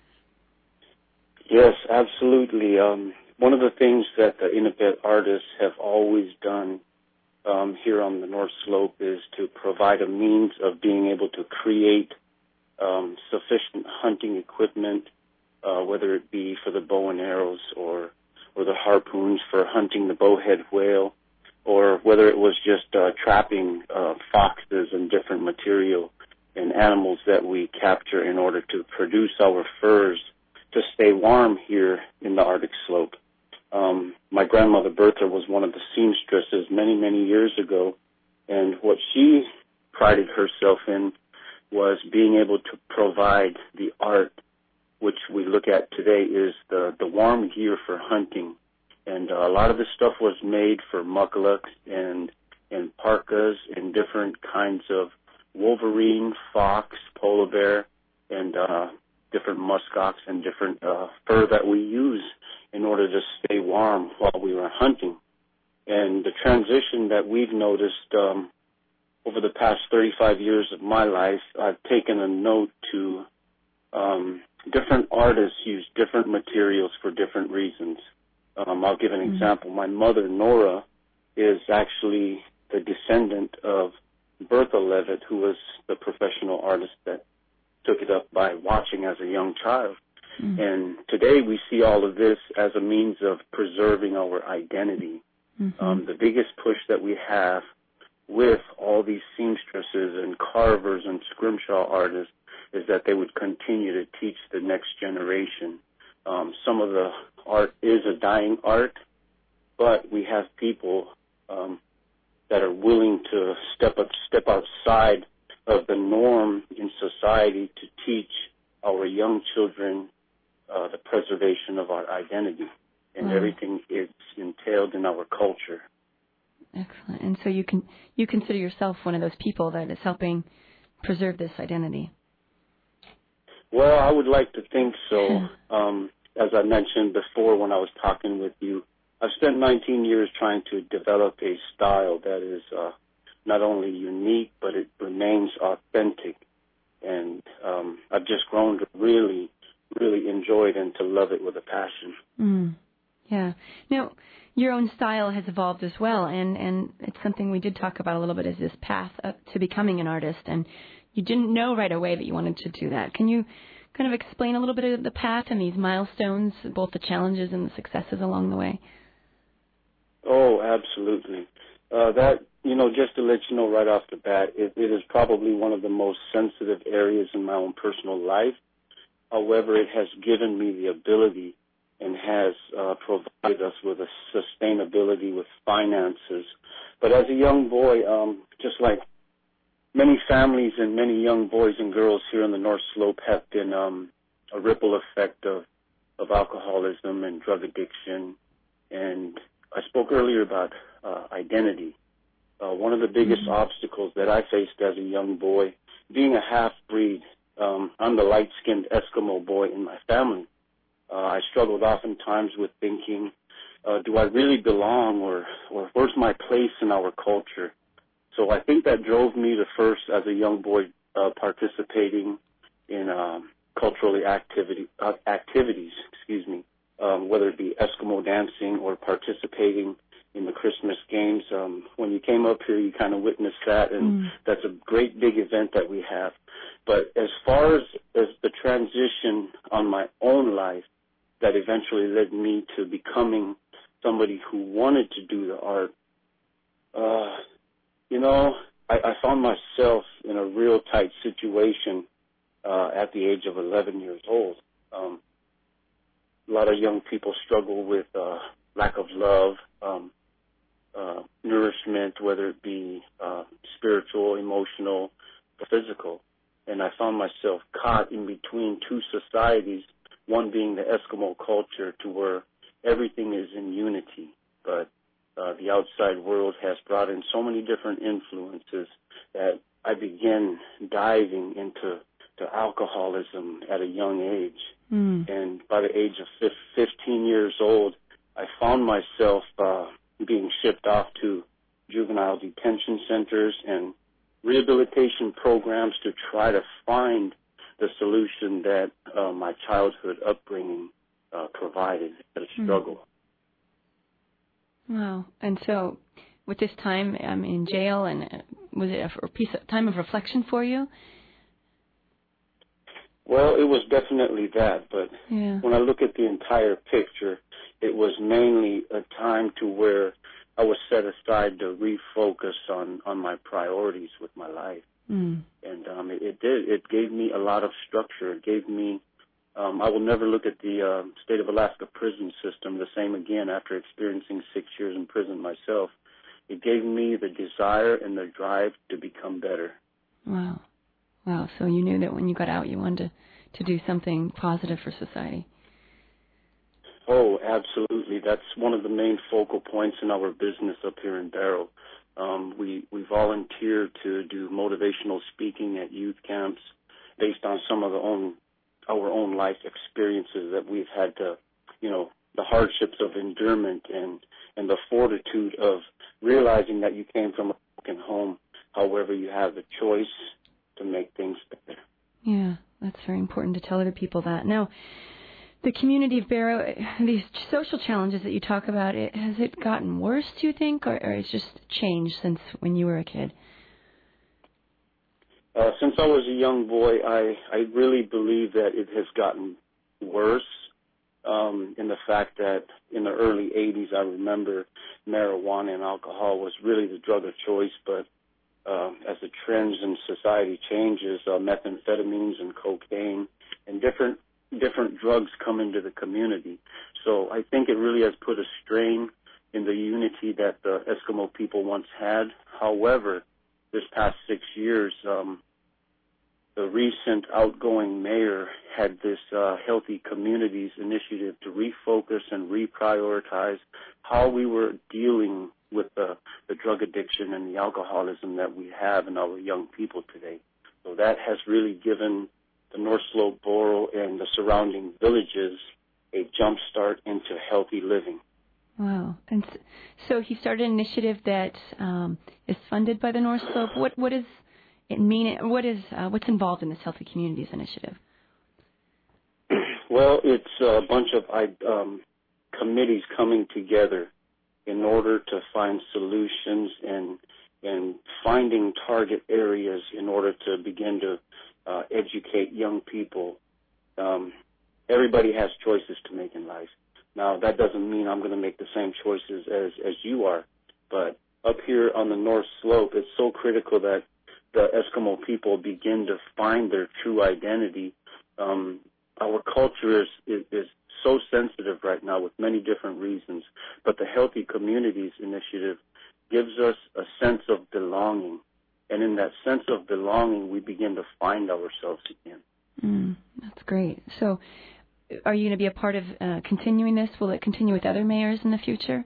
Yes, absolutely. Um, one of the things that the Inupiaq artists have always done um, here on the North Slope is to provide a means of being able to create um, sufficient hunting equipment, uh, whether it be for the bow and arrows or or the harpoons for hunting the bowhead whale, or whether it was just uh, trapping uh, foxes and different material and animals that we capture in order to produce our furs to stay warm here in the Arctic slope. Um, my grandmother Bertha was one of the seamstresses many, many years ago, and what she prided herself in was being able to provide the art, which we look at today is the, the warm gear for hunting. And uh, a lot of this stuff was made for mucklucks and, and parkas and different kinds of wolverine, fox, polar bear, and uh, different muskox and different uh, fur that we use in order to stay warm while we were hunting. And the transition that we've noticed um, over the past thirty-five years of my life, I've taken a note to um, different artists use different materials for different reasons. Um, I'll give an mm-hmm. example. My mother, Nora, is actually the descendant of Bertha Levitt, who was the professional artist that took it up by watching as a young child. Mm-hmm. And today we see all of this as a means of preserving our identity. Mm-hmm. Um, the biggest push that we have with all these seamstresses and carvers and scrimshaw artists is that they would continue to teach the next generation. Um, some of the art is a dying art, but we have people um, that are willing to step up, step outside of the norm in society to teach our young children uh, the preservation of our identity and wow. everything is entailed in our culture. Excellent. And so you can you consider yourself one of those people that is helping preserve this identity? Well, I would like to think so. um, as I mentioned before when I was talking with you, I've spent nineteen years trying to develop a style that is uh, not only unique, but it remains authentic. And um, I've just grown to really, really enjoy it and to love it with a passion. Mm. Yeah. Now, your own style has evolved as well, and, and it's something we did talk about a little bit, is this path up to becoming an artist, and you didn't know right away that you wanted to do that. Can you kind of explain a little bit of the path and these milestones, both the challenges and the successes along the way? Oh, absolutely. Uh, that, you know, just to let you know right off the bat, it, it is probably one of the most sensitive areas in my own personal life However, it has given me the ability and has uh, provided us with a sustainability with finances. But as a young boy, um, just like many families and many young boys and girls here on the North Slope have been um, a ripple effect of, of alcoholism and drug addiction. And I spoke earlier about uh, identity. Uh, one of the biggest mm-hmm. obstacles that I faced as a young boy, being a half-breed, um, I'm the light-skinned Eskimo boy in my family. Uh, I struggled oftentimes with thinking, uh, do I really belong, or, or where's my place in our culture? So I think that drove me to first, as a young boy, uh, participating in um, culturally activity uh, activities, excuse me, um, whether it be Eskimo dancing or participating in the Christmas games. Um, when you came up here, you kind of witnessed that, and mm. that's a great big event that we have. But as far as, as the transition on my own life, that eventually led me to becoming somebody who wanted to do the art, uh, you know, I, I found myself in a real tight situation uh, at the age of eleven years old. Um, a lot of young people struggle with uh, lack of love, um, uh, nourishment, whether it be uh, spiritual, emotional, or physical. And I found myself caught in between two societies, one being the Eskimo culture, to where everything is in unity, but uh, the outside world has brought in so many different influences that I began diving into to alcoholism at a young age. Mm. And by the age of fifteen years old, I found myself uh, being shipped off to juvenile detention centers and rehabilitation programs to try to find the solution that uh, my childhood upbringing uh, provided as a struggle. Wow. And so with this time um, in jail, and uh, was it a, a piece of time of reflection for you? Well, it was definitely that, but yeah. when I look at the entire picture, it was mainly a time to where I was set aside to refocus on, on my priorities with my life. Mm. And um, it, it did. It gave me a lot of structure. It gave me, um, I will never look at the uh, state of Alaska prison system the same again after experiencing six years in prison myself. It gave me the desire and the drive to become better. Wow. Wow. So you knew that when you got out, you wanted to, to do something positive for society. Oh, absolutely. That's one of the main focal points in our business up here in Barrow. Um, we, we volunteer to do motivational speaking at youth camps based on some of the own, our own life experiences that we've had to, you know, the hardships of endurance and, and the fortitude of realizing that you came from a broken home. However, you have the choice to make things better. Yeah, that's very important to tell other people that. Now, the community of Barrow, these social challenges that you talk about, it, has it gotten worse, do you think, or, or it's just changed since when you were a kid? Uh, since I was a young boy, I, I really believe that it has gotten worse um, in the fact that in the early eighties, I remember marijuana and alcohol was really the drug of choice, but uh, as the trends in society changes, uh, methamphetamines and cocaine and different different drugs come into the community. So I think it really has put a strain in the unity that the Eskimo people once had. However, this past six years, um, the recent outgoing mayor had this uh, Healthy Communities initiative to refocus and reprioritize how we were dealing with the, the drug addiction and the alcoholism that we have in our young people today. So that has really given the North Slope Borough and the surrounding villages a jump start into healthy living. Wow. And so he started an initiative that um, is funded by the North Slope. What what does it mean? What is uh, what's involved in this Healthy Communities initiative? Well, it's a bunch of um, committees coming together in order to find solutions and and finding target areas in order to begin to Uh, educate young people. Um, everybody has choices to make in life. Now, that doesn't mean I'm going to make the same choices as, as you are, but up here on the North Slope, it's so critical that the Eskimo people begin to find their true identity. Um, our culture is, is, is so sensitive right now with many different reasons, but the Healthy Communities Initiative gives us a sense of belonging. And in that sense of belonging, we begin to find ourselves again. Mm, that's great. So are you going to be a part of uh, continuing this? Will it continue with other mayors in the future?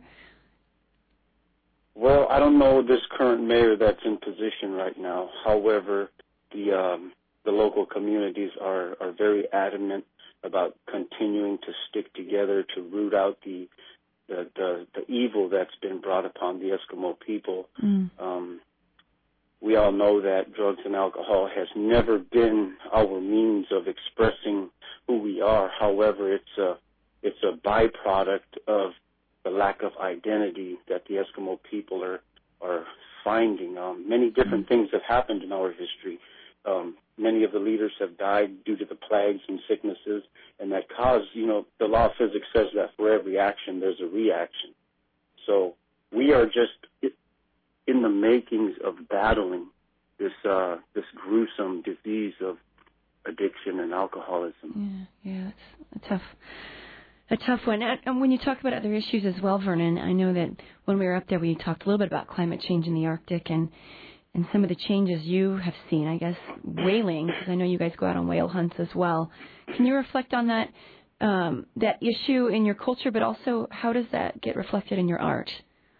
Well, I don't know this current mayor that's in position right now. However, the um, the local communities are, are very adamant about continuing to stick together to root out the the, the, the evil that's been brought upon the Eskimo people. Mm. Um, we all know that drugs and alcohol has never been our means of expressing who we are. However, it's a it's a byproduct of the lack of identity that the Eskimo people are are finding. Um, many different things have happened in our history. Um, many of the leaders have died due to the plagues and sicknesses, and that cause, you know, the law of physics says that for every action there's a reaction. So we are just in the makings of battling this uh, this gruesome disease of addiction and alcoholism. Yeah, yeah, it's a tough. A tough one. And when you talk about other issues as well, Vernon, I know that when we were up there, we talked a little bit about climate change in the Arctic and, and some of the changes you have seen, I guess, whaling, because I know you guys go out on whale hunts as well. Can you reflect on that um, that issue in your culture, but also how does that get reflected in your art?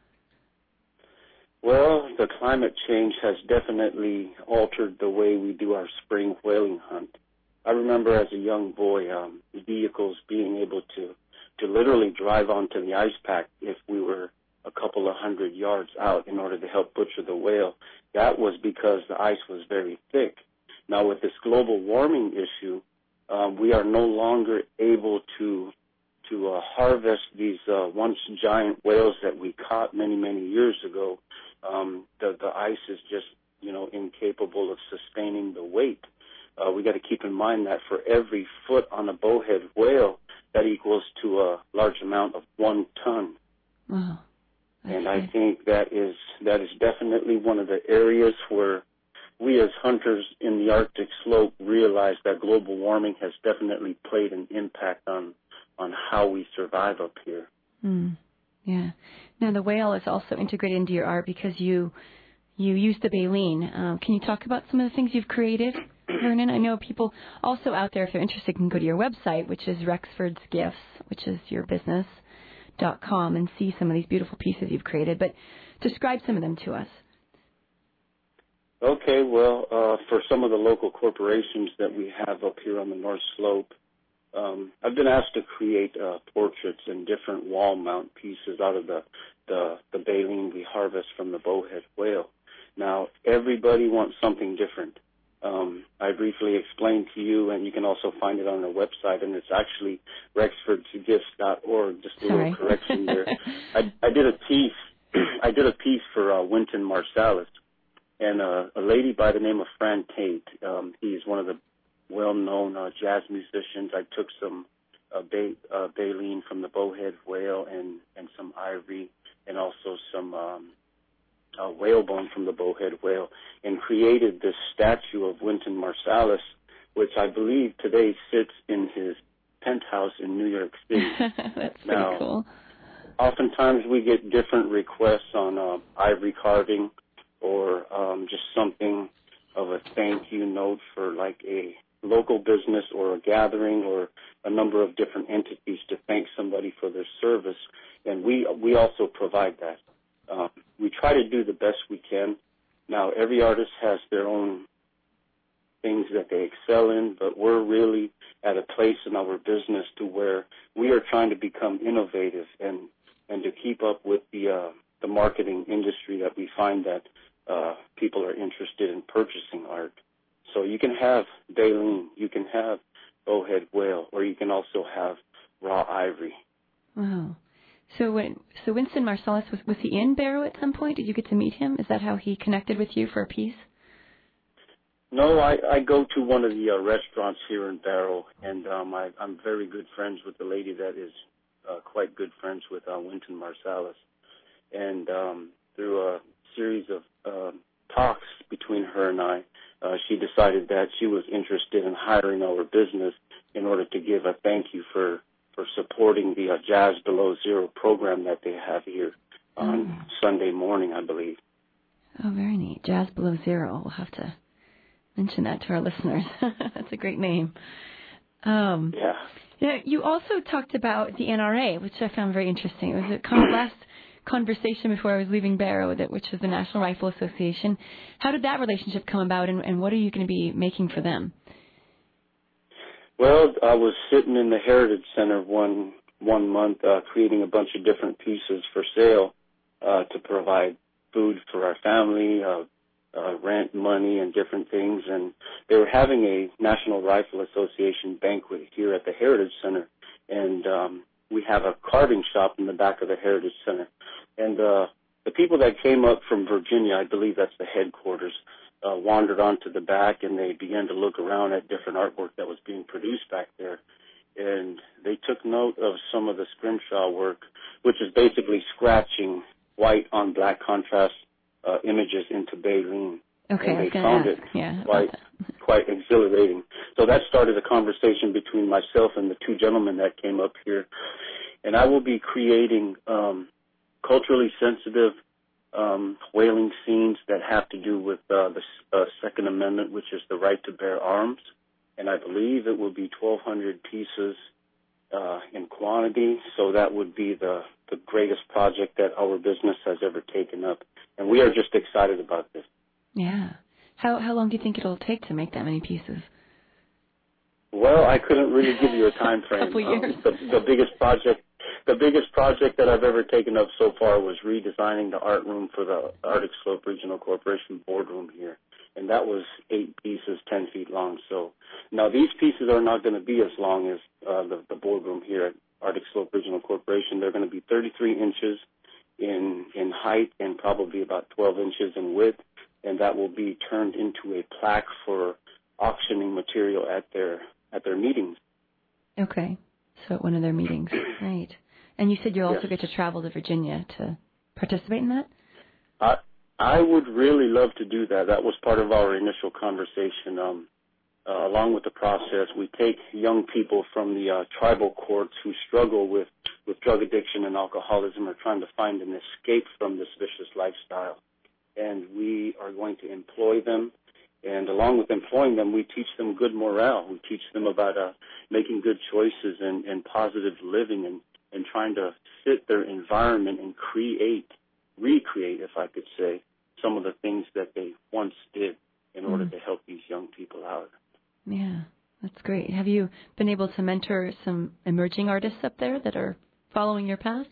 Well, the climate change has definitely altered the way we do our spring whaling hunt. I remember as a young boy, um, vehicles being able to, to literally drive onto the ice pack if we were a couple of hundred yards out in order to help butcher the whale. That was because the ice was very thick. Now, with this global warming issue, um, we are no longer able to to uh, harvest these uh, once giant whales that we caught many, many years ago. Um, the, the ice is just, you know, incapable of sustaining the weight. Uh, we got to keep in mind that for every foot on a bowhead whale, that equals to a large amount of one ton. Wow. And I think that is that is definitely one of the areas where we as hunters in the Arctic slope realize that global warming has definitely played an impact on on how we survive up here. Mm. Yeah. Now the whale is also integrated into your art because you you use the baleen. Um, can you talk about some of the things you've created, Vernon? I know people also out there, if they're interested, can go to your website, which is Rexford's Gifts, which is your business dot com, and see some of these beautiful pieces you've created. But describe some of them to us. Okay, well, uh, for some of the local corporations that we have up here on the North Slope, um, I've been asked to create uh, portraits and different wall mount pieces out of the, the, the baleen we harvest from the bowhead whale. Now, everybody wants something different. Um, I briefly explained to you, and you can also find it on our website, and it's actually Rexfords Gifts dot org. Just a Sorry. little correction there. I, I did a piece. I did a piece for uh, Wynton Marsalis, and uh, a lady by the name of Fran Tate. Um, he's one of the well-known uh, jazz musicians. I took some uh, ba- uh, baleen from the bowhead whale and and some ivory, and also some. Um, Uh, whalebone from the bowhead whale, and created this statue of Wynton Marsalis, which I believe today sits in his penthouse in New York City. That's now, pretty cool. Oftentimes we get different requests on uh, ivory carving or um, just something of a thank you note for like a local business or a gathering or a number of different entities to thank somebody for their service, and we we also provide that. Um, we try to do the best we can. Now, every artist has their own things that they excel in, but we're really at a place in our business to where we are trying to become innovative and, and to keep up with the uh, the marketing industry that we find that uh, people are interested in purchasing art. So you can have baleen, you can have bowhead whale, or you can also have raw ivory. Wow. So when so Wynton Marsalis, was, was he in Barrow at some point? Did you get to meet him? Is that how he connected with you for a piece? No, I, I go to one of the uh, restaurants here in Barrow, and um, I, I'm very good friends with the lady that is uh, quite good friends with uh, Wynton Marsalis. And um, through a series of uh, talks between her and I, uh, she decided that she was interested in hiring our business in order to give a thank you for, for supporting the uh, Jazz Below Zero program that they have here on oh. Sunday morning, I believe. Oh, very neat. Jazz Below Zero. We'll have to mention that to our listeners. That's a great name. Um, yeah. Yeah, you also talked about the N R A, which I found very interesting. It was a con- last conversation before I was leaving Barrow, that which is the National Rifle Association. How did that relationship come about, and, and what are you going to be making for them? Well, I was sitting in the Heritage Center one one month, uh, creating a bunch of different pieces for sale uh, to provide food for our family, uh, uh, rent money, and different things. And they were having a National Rifle Association banquet here at the Heritage Center, and um, we have a carving shop in the back of the Heritage Center. And uh, the people that came up from Virginia, I believe that's the headquarters, uh, wandered onto the back, and they began to look around at different artwork that was being produced back there. And they took note of some of the scrimshaw work, which is basically scratching white on black contrast uh, images into baleen. Okay, and I they was gonna found ask. it yeah, quite quite exhilarating. So that started a conversation between myself and the two gentlemen that came up here. And I will be creating um, culturally sensitive um, whaling scenes that have to do with uh, the uh, Second Amendment, which is the right to bear arms. And I believe it will be twelve hundred pieces uh, in quantity. So that would be the, the greatest project that our business has ever taken up. And we are just excited about this. Yeah. How how long do you think it'll take to make that many pieces? Well, I couldn't really give you a time frame. Couple years. Um, the, the biggest project, the biggest project that I've ever taken up so far was redesigning the art room for the Arctic Slope Regional Corporation boardroom here, and that was eight pieces, ten feet long. So now these pieces are not going to be as long as uh, the, the boardroom here at Arctic Slope Regional Corporation. They're going to be thirty-three inches in in height and probably about twelve inches in width, and that will be turned into a plaque for auctioning material at their at their meetings. Okay, so at one of their meetings, right? And you said you'll also Yes. get to travel to Virginia to participate in that? I I would really love to do that. That was part of our initial conversation. Um, uh, along with the process, we take young people from the uh, tribal courts who struggle with, with drug addiction and alcoholism, or trying to find an escape from this vicious lifestyle. And we are going to employ them. And along with employing them, we teach them good morale. We teach them about uh, making good choices and, and positive living, and, and trying to fit their environment and create, recreate, if I could say, some of the things that they once did in order mm. to help these young people out. Yeah, that's great. Have you been able to mentor some emerging artists up there that are following your path?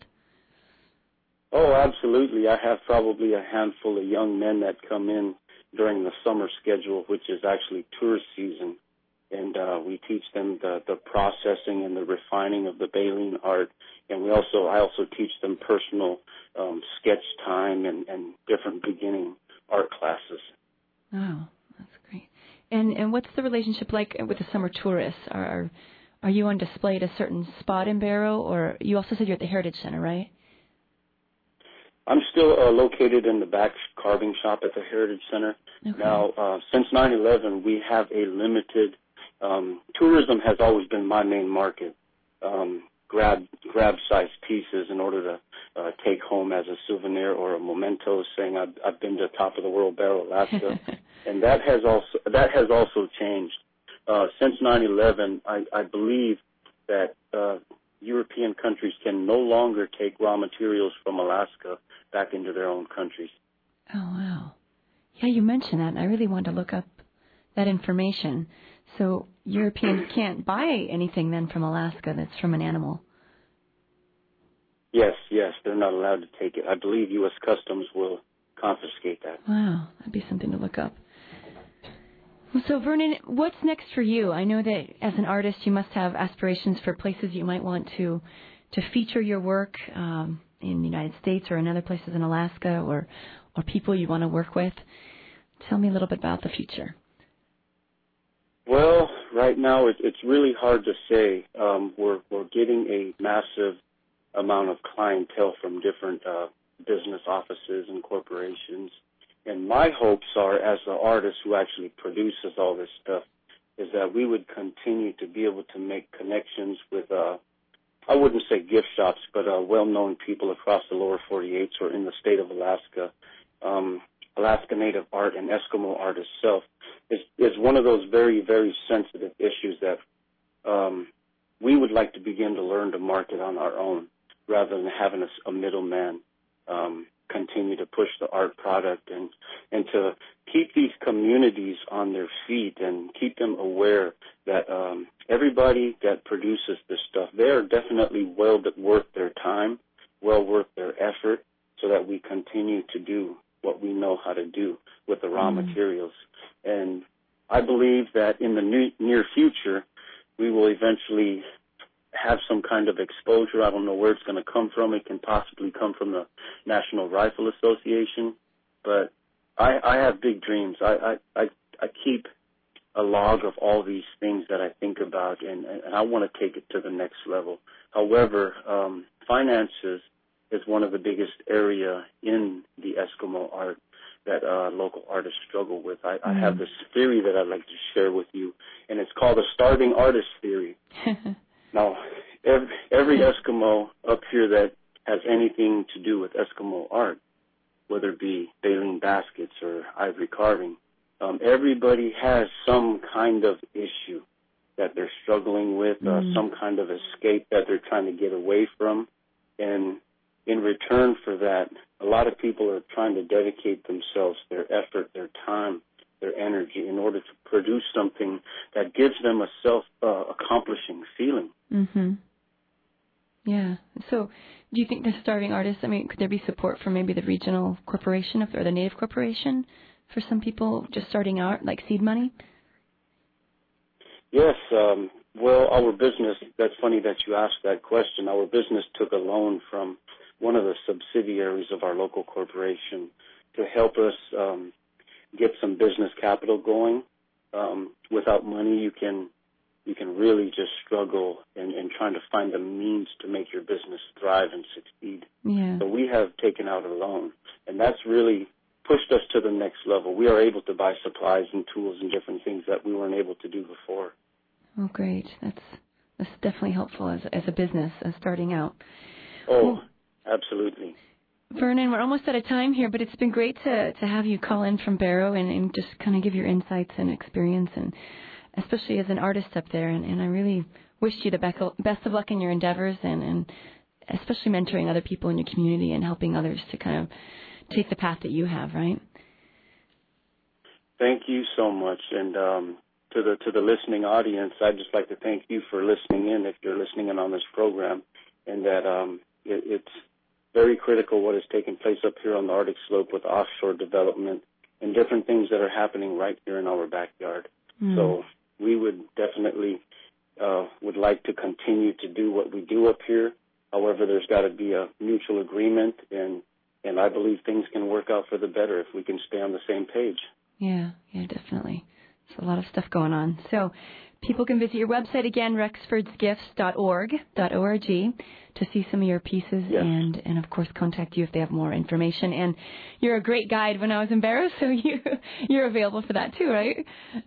Oh, absolutely. I have probably a handful of young men that come in during the summer schedule, which is actually tourist season, and uh, we teach them the, the processing and the refining of the baleen art, and we also I also teach them personal um, sketch time and, and different beginning art classes. Oh, that's great. And and what's the relationship like with the summer tourists? Are are, are you on display at a certain spot in Barrow, or you also said you're at the Heritage Center, right? I'm still uh, located in the back carving shop at the Heritage Center. Okay. Now, uh, since nine eleven, we have a limited, um, tourism has always been my main market, um, grab, grab-sized pieces in order to uh, take home as a souvenir or a memento saying I've, I've been to Top of the World Barrow, Alaska. And that has also, that has also changed. Uh, since nine eleven, I, I believe that uh, European countries can no longer take raw materials from Alaska back into their own countries. Oh, wow. Yeah, you mentioned that, and I really wanted to look up that information. So Europeans can't buy anything then from Alaska that's from an animal. Yes, yes, they're not allowed to take it. I believe U S Customs will confiscate that. Wow, that'd be something to look up. Well, so Vernon, what's next for you? I know that as an artist you must have aspirations for places you might want to to feature your work um, in the United States or in other places in Alaska, or, or people you want to work with. Tell me a little bit about the future. Well, right now it, it's really hard to say. Um, we're, we're getting a massive amount of clientele from different uh, business offices and corporations. And my hopes are, as the artist who actually produces all this stuff, is that we would continue to be able to make connections with, uh, I wouldn't say gift shops, but uh, well-known people across the lower forty-eight or in the state of Alaska. Um, Alaska Native art and Eskimo art itself is, is one of those very, very sensitive issues that um, we would like to begin to learn to market on our own rather than having a, a middleman um, continue to push the art product and, and to keep these communities on their feet and keep them aware that um, everybody that produces this stuff, they are definitely well worth their time, well worth their effort, so that we continue to do what we know how to do with the raw mm. materials. And I believe that in the new, near future, we will eventually have some kind of exposure. I don't know where it's going to come from. It can possibly come from the National Rifle Association, but I, I have big dreams. I, I, I, I keep a log of all these things that I think about, and, and I want to take it to the next level. However, um, finances is one of the biggest area in the Eskimo art that uh, local artists struggle with. I, mm. I have this theory that I'd like to share with you, and it's called the starving artist theory. Now, every, every Eskimo up here that has anything to do with Eskimo art, whether it be baleen baskets or ivory carving, um, everybody has some kind of issue that they're struggling with, uh, mm. some kind of escape that they're trying to get away from. And in return for that, a lot of people are trying to dedicate themselves, their effort, their time, their energy in order to produce something that gives them a self-accomplishing uh, feeling. Mm-hmm. Yeah. So do you think the starving artists, I mean, could there be support from maybe the regional corporation or the Native corporation for some people just starting out, like seed money? Yes. Um, well, our business, that's funny that you asked that question. Our business took a loan from one of the subsidiaries of our local corporation to help us um, get some business capital going. Um, without money, you can you can really just struggle in, in trying to find the means to make your business thrive and succeed. Yeah. So we have taken out a loan, and that's really pushed us to the next level. We are able to buy supplies and tools and different things that we weren't able to do before. Oh, great. That's that's definitely helpful as as a business, as starting out. Oh, well, absolutely. Vernon, we're almost out of time here, but it's been great to, to have you call in from Barrow and, and just kind of give your insights and experience, and especially as an artist up there. And, and I really wish you the best of luck in your endeavors, and, and especially mentoring other people in your community and helping others to kind of take the path that you have, right? Thank you so much. And um, to the to the listening audience, I'd just like to thank you for listening in, if you're listening in on this program, and that um, it, it's very critical what is taking place up here on the Arctic Slope with offshore development and different things that are happening right here in our backyard. Mm. So we would definitely uh, would like to continue to do what we do up here. However, there's got to be a mutual agreement, and, and I believe things can work out for the better if we can stay on the same page. Yeah, yeah, definitely. There's a lot of stuff going on. So people can visit your website again, rexfords gifts dot org, .org, to see some of your pieces, yes. and, and, of course, contact you if they have more information. And you're a great guide when I was in Barrow, so you, you're available for that too, right?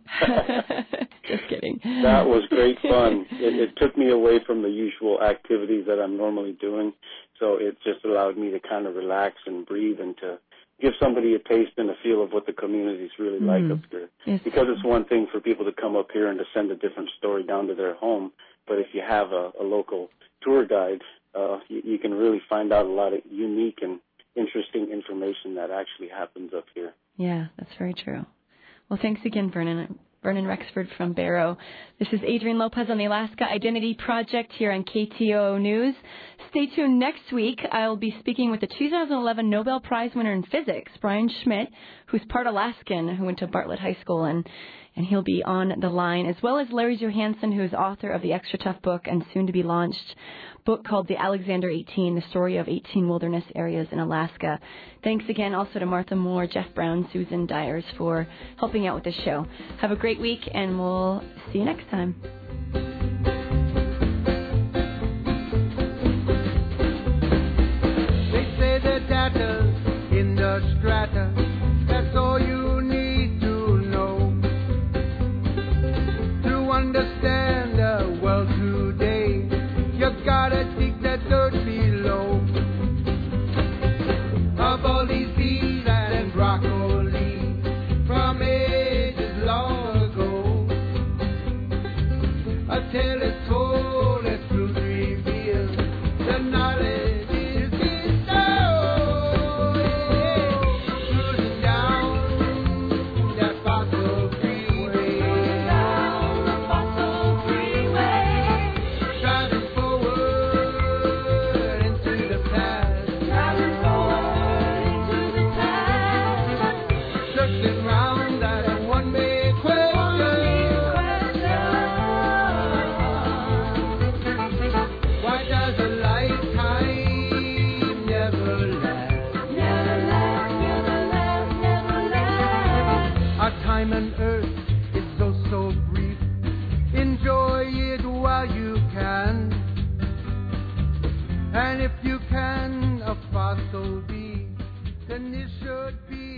Just kidding. That was great fun. It, it took me away from the usual activities that I'm normally doing, so it just allowed me to kind of relax and breathe and to give somebody a taste and a feel of what the community's really mm. like up here. Yes. Because it's one thing for people to come up here and to send a different story down to their home, but if you have a, a local tour guide, uh, you, you can really find out a lot of unique and interesting information that actually happens up here. Yeah, that's very true. Well, thanks again, Vernon. Vernon Rexford from Barrow. This is Adrienne Lopez on the Alaska Identity Project here on K T O O News. Stay tuned next week. I'll be speaking with the two thousand eleven Nobel Prize winner in physics, Brian Schmidt, who's part Alaskan, who went to Bartlett High School, and, and he'll be on the line, as well as Larry Johansson, who is author of the Extra Tough book and soon-to-be-launched book called The Alexander eighteen, the story of eighteen wilderness areas in Alaska. Thanks again also to Martha Moore, Jeff Brown, Susan Dyers for helping out with this show. Have a great week, and we'll see you next time. They say the data in the strata, that's all you need to know to then this should be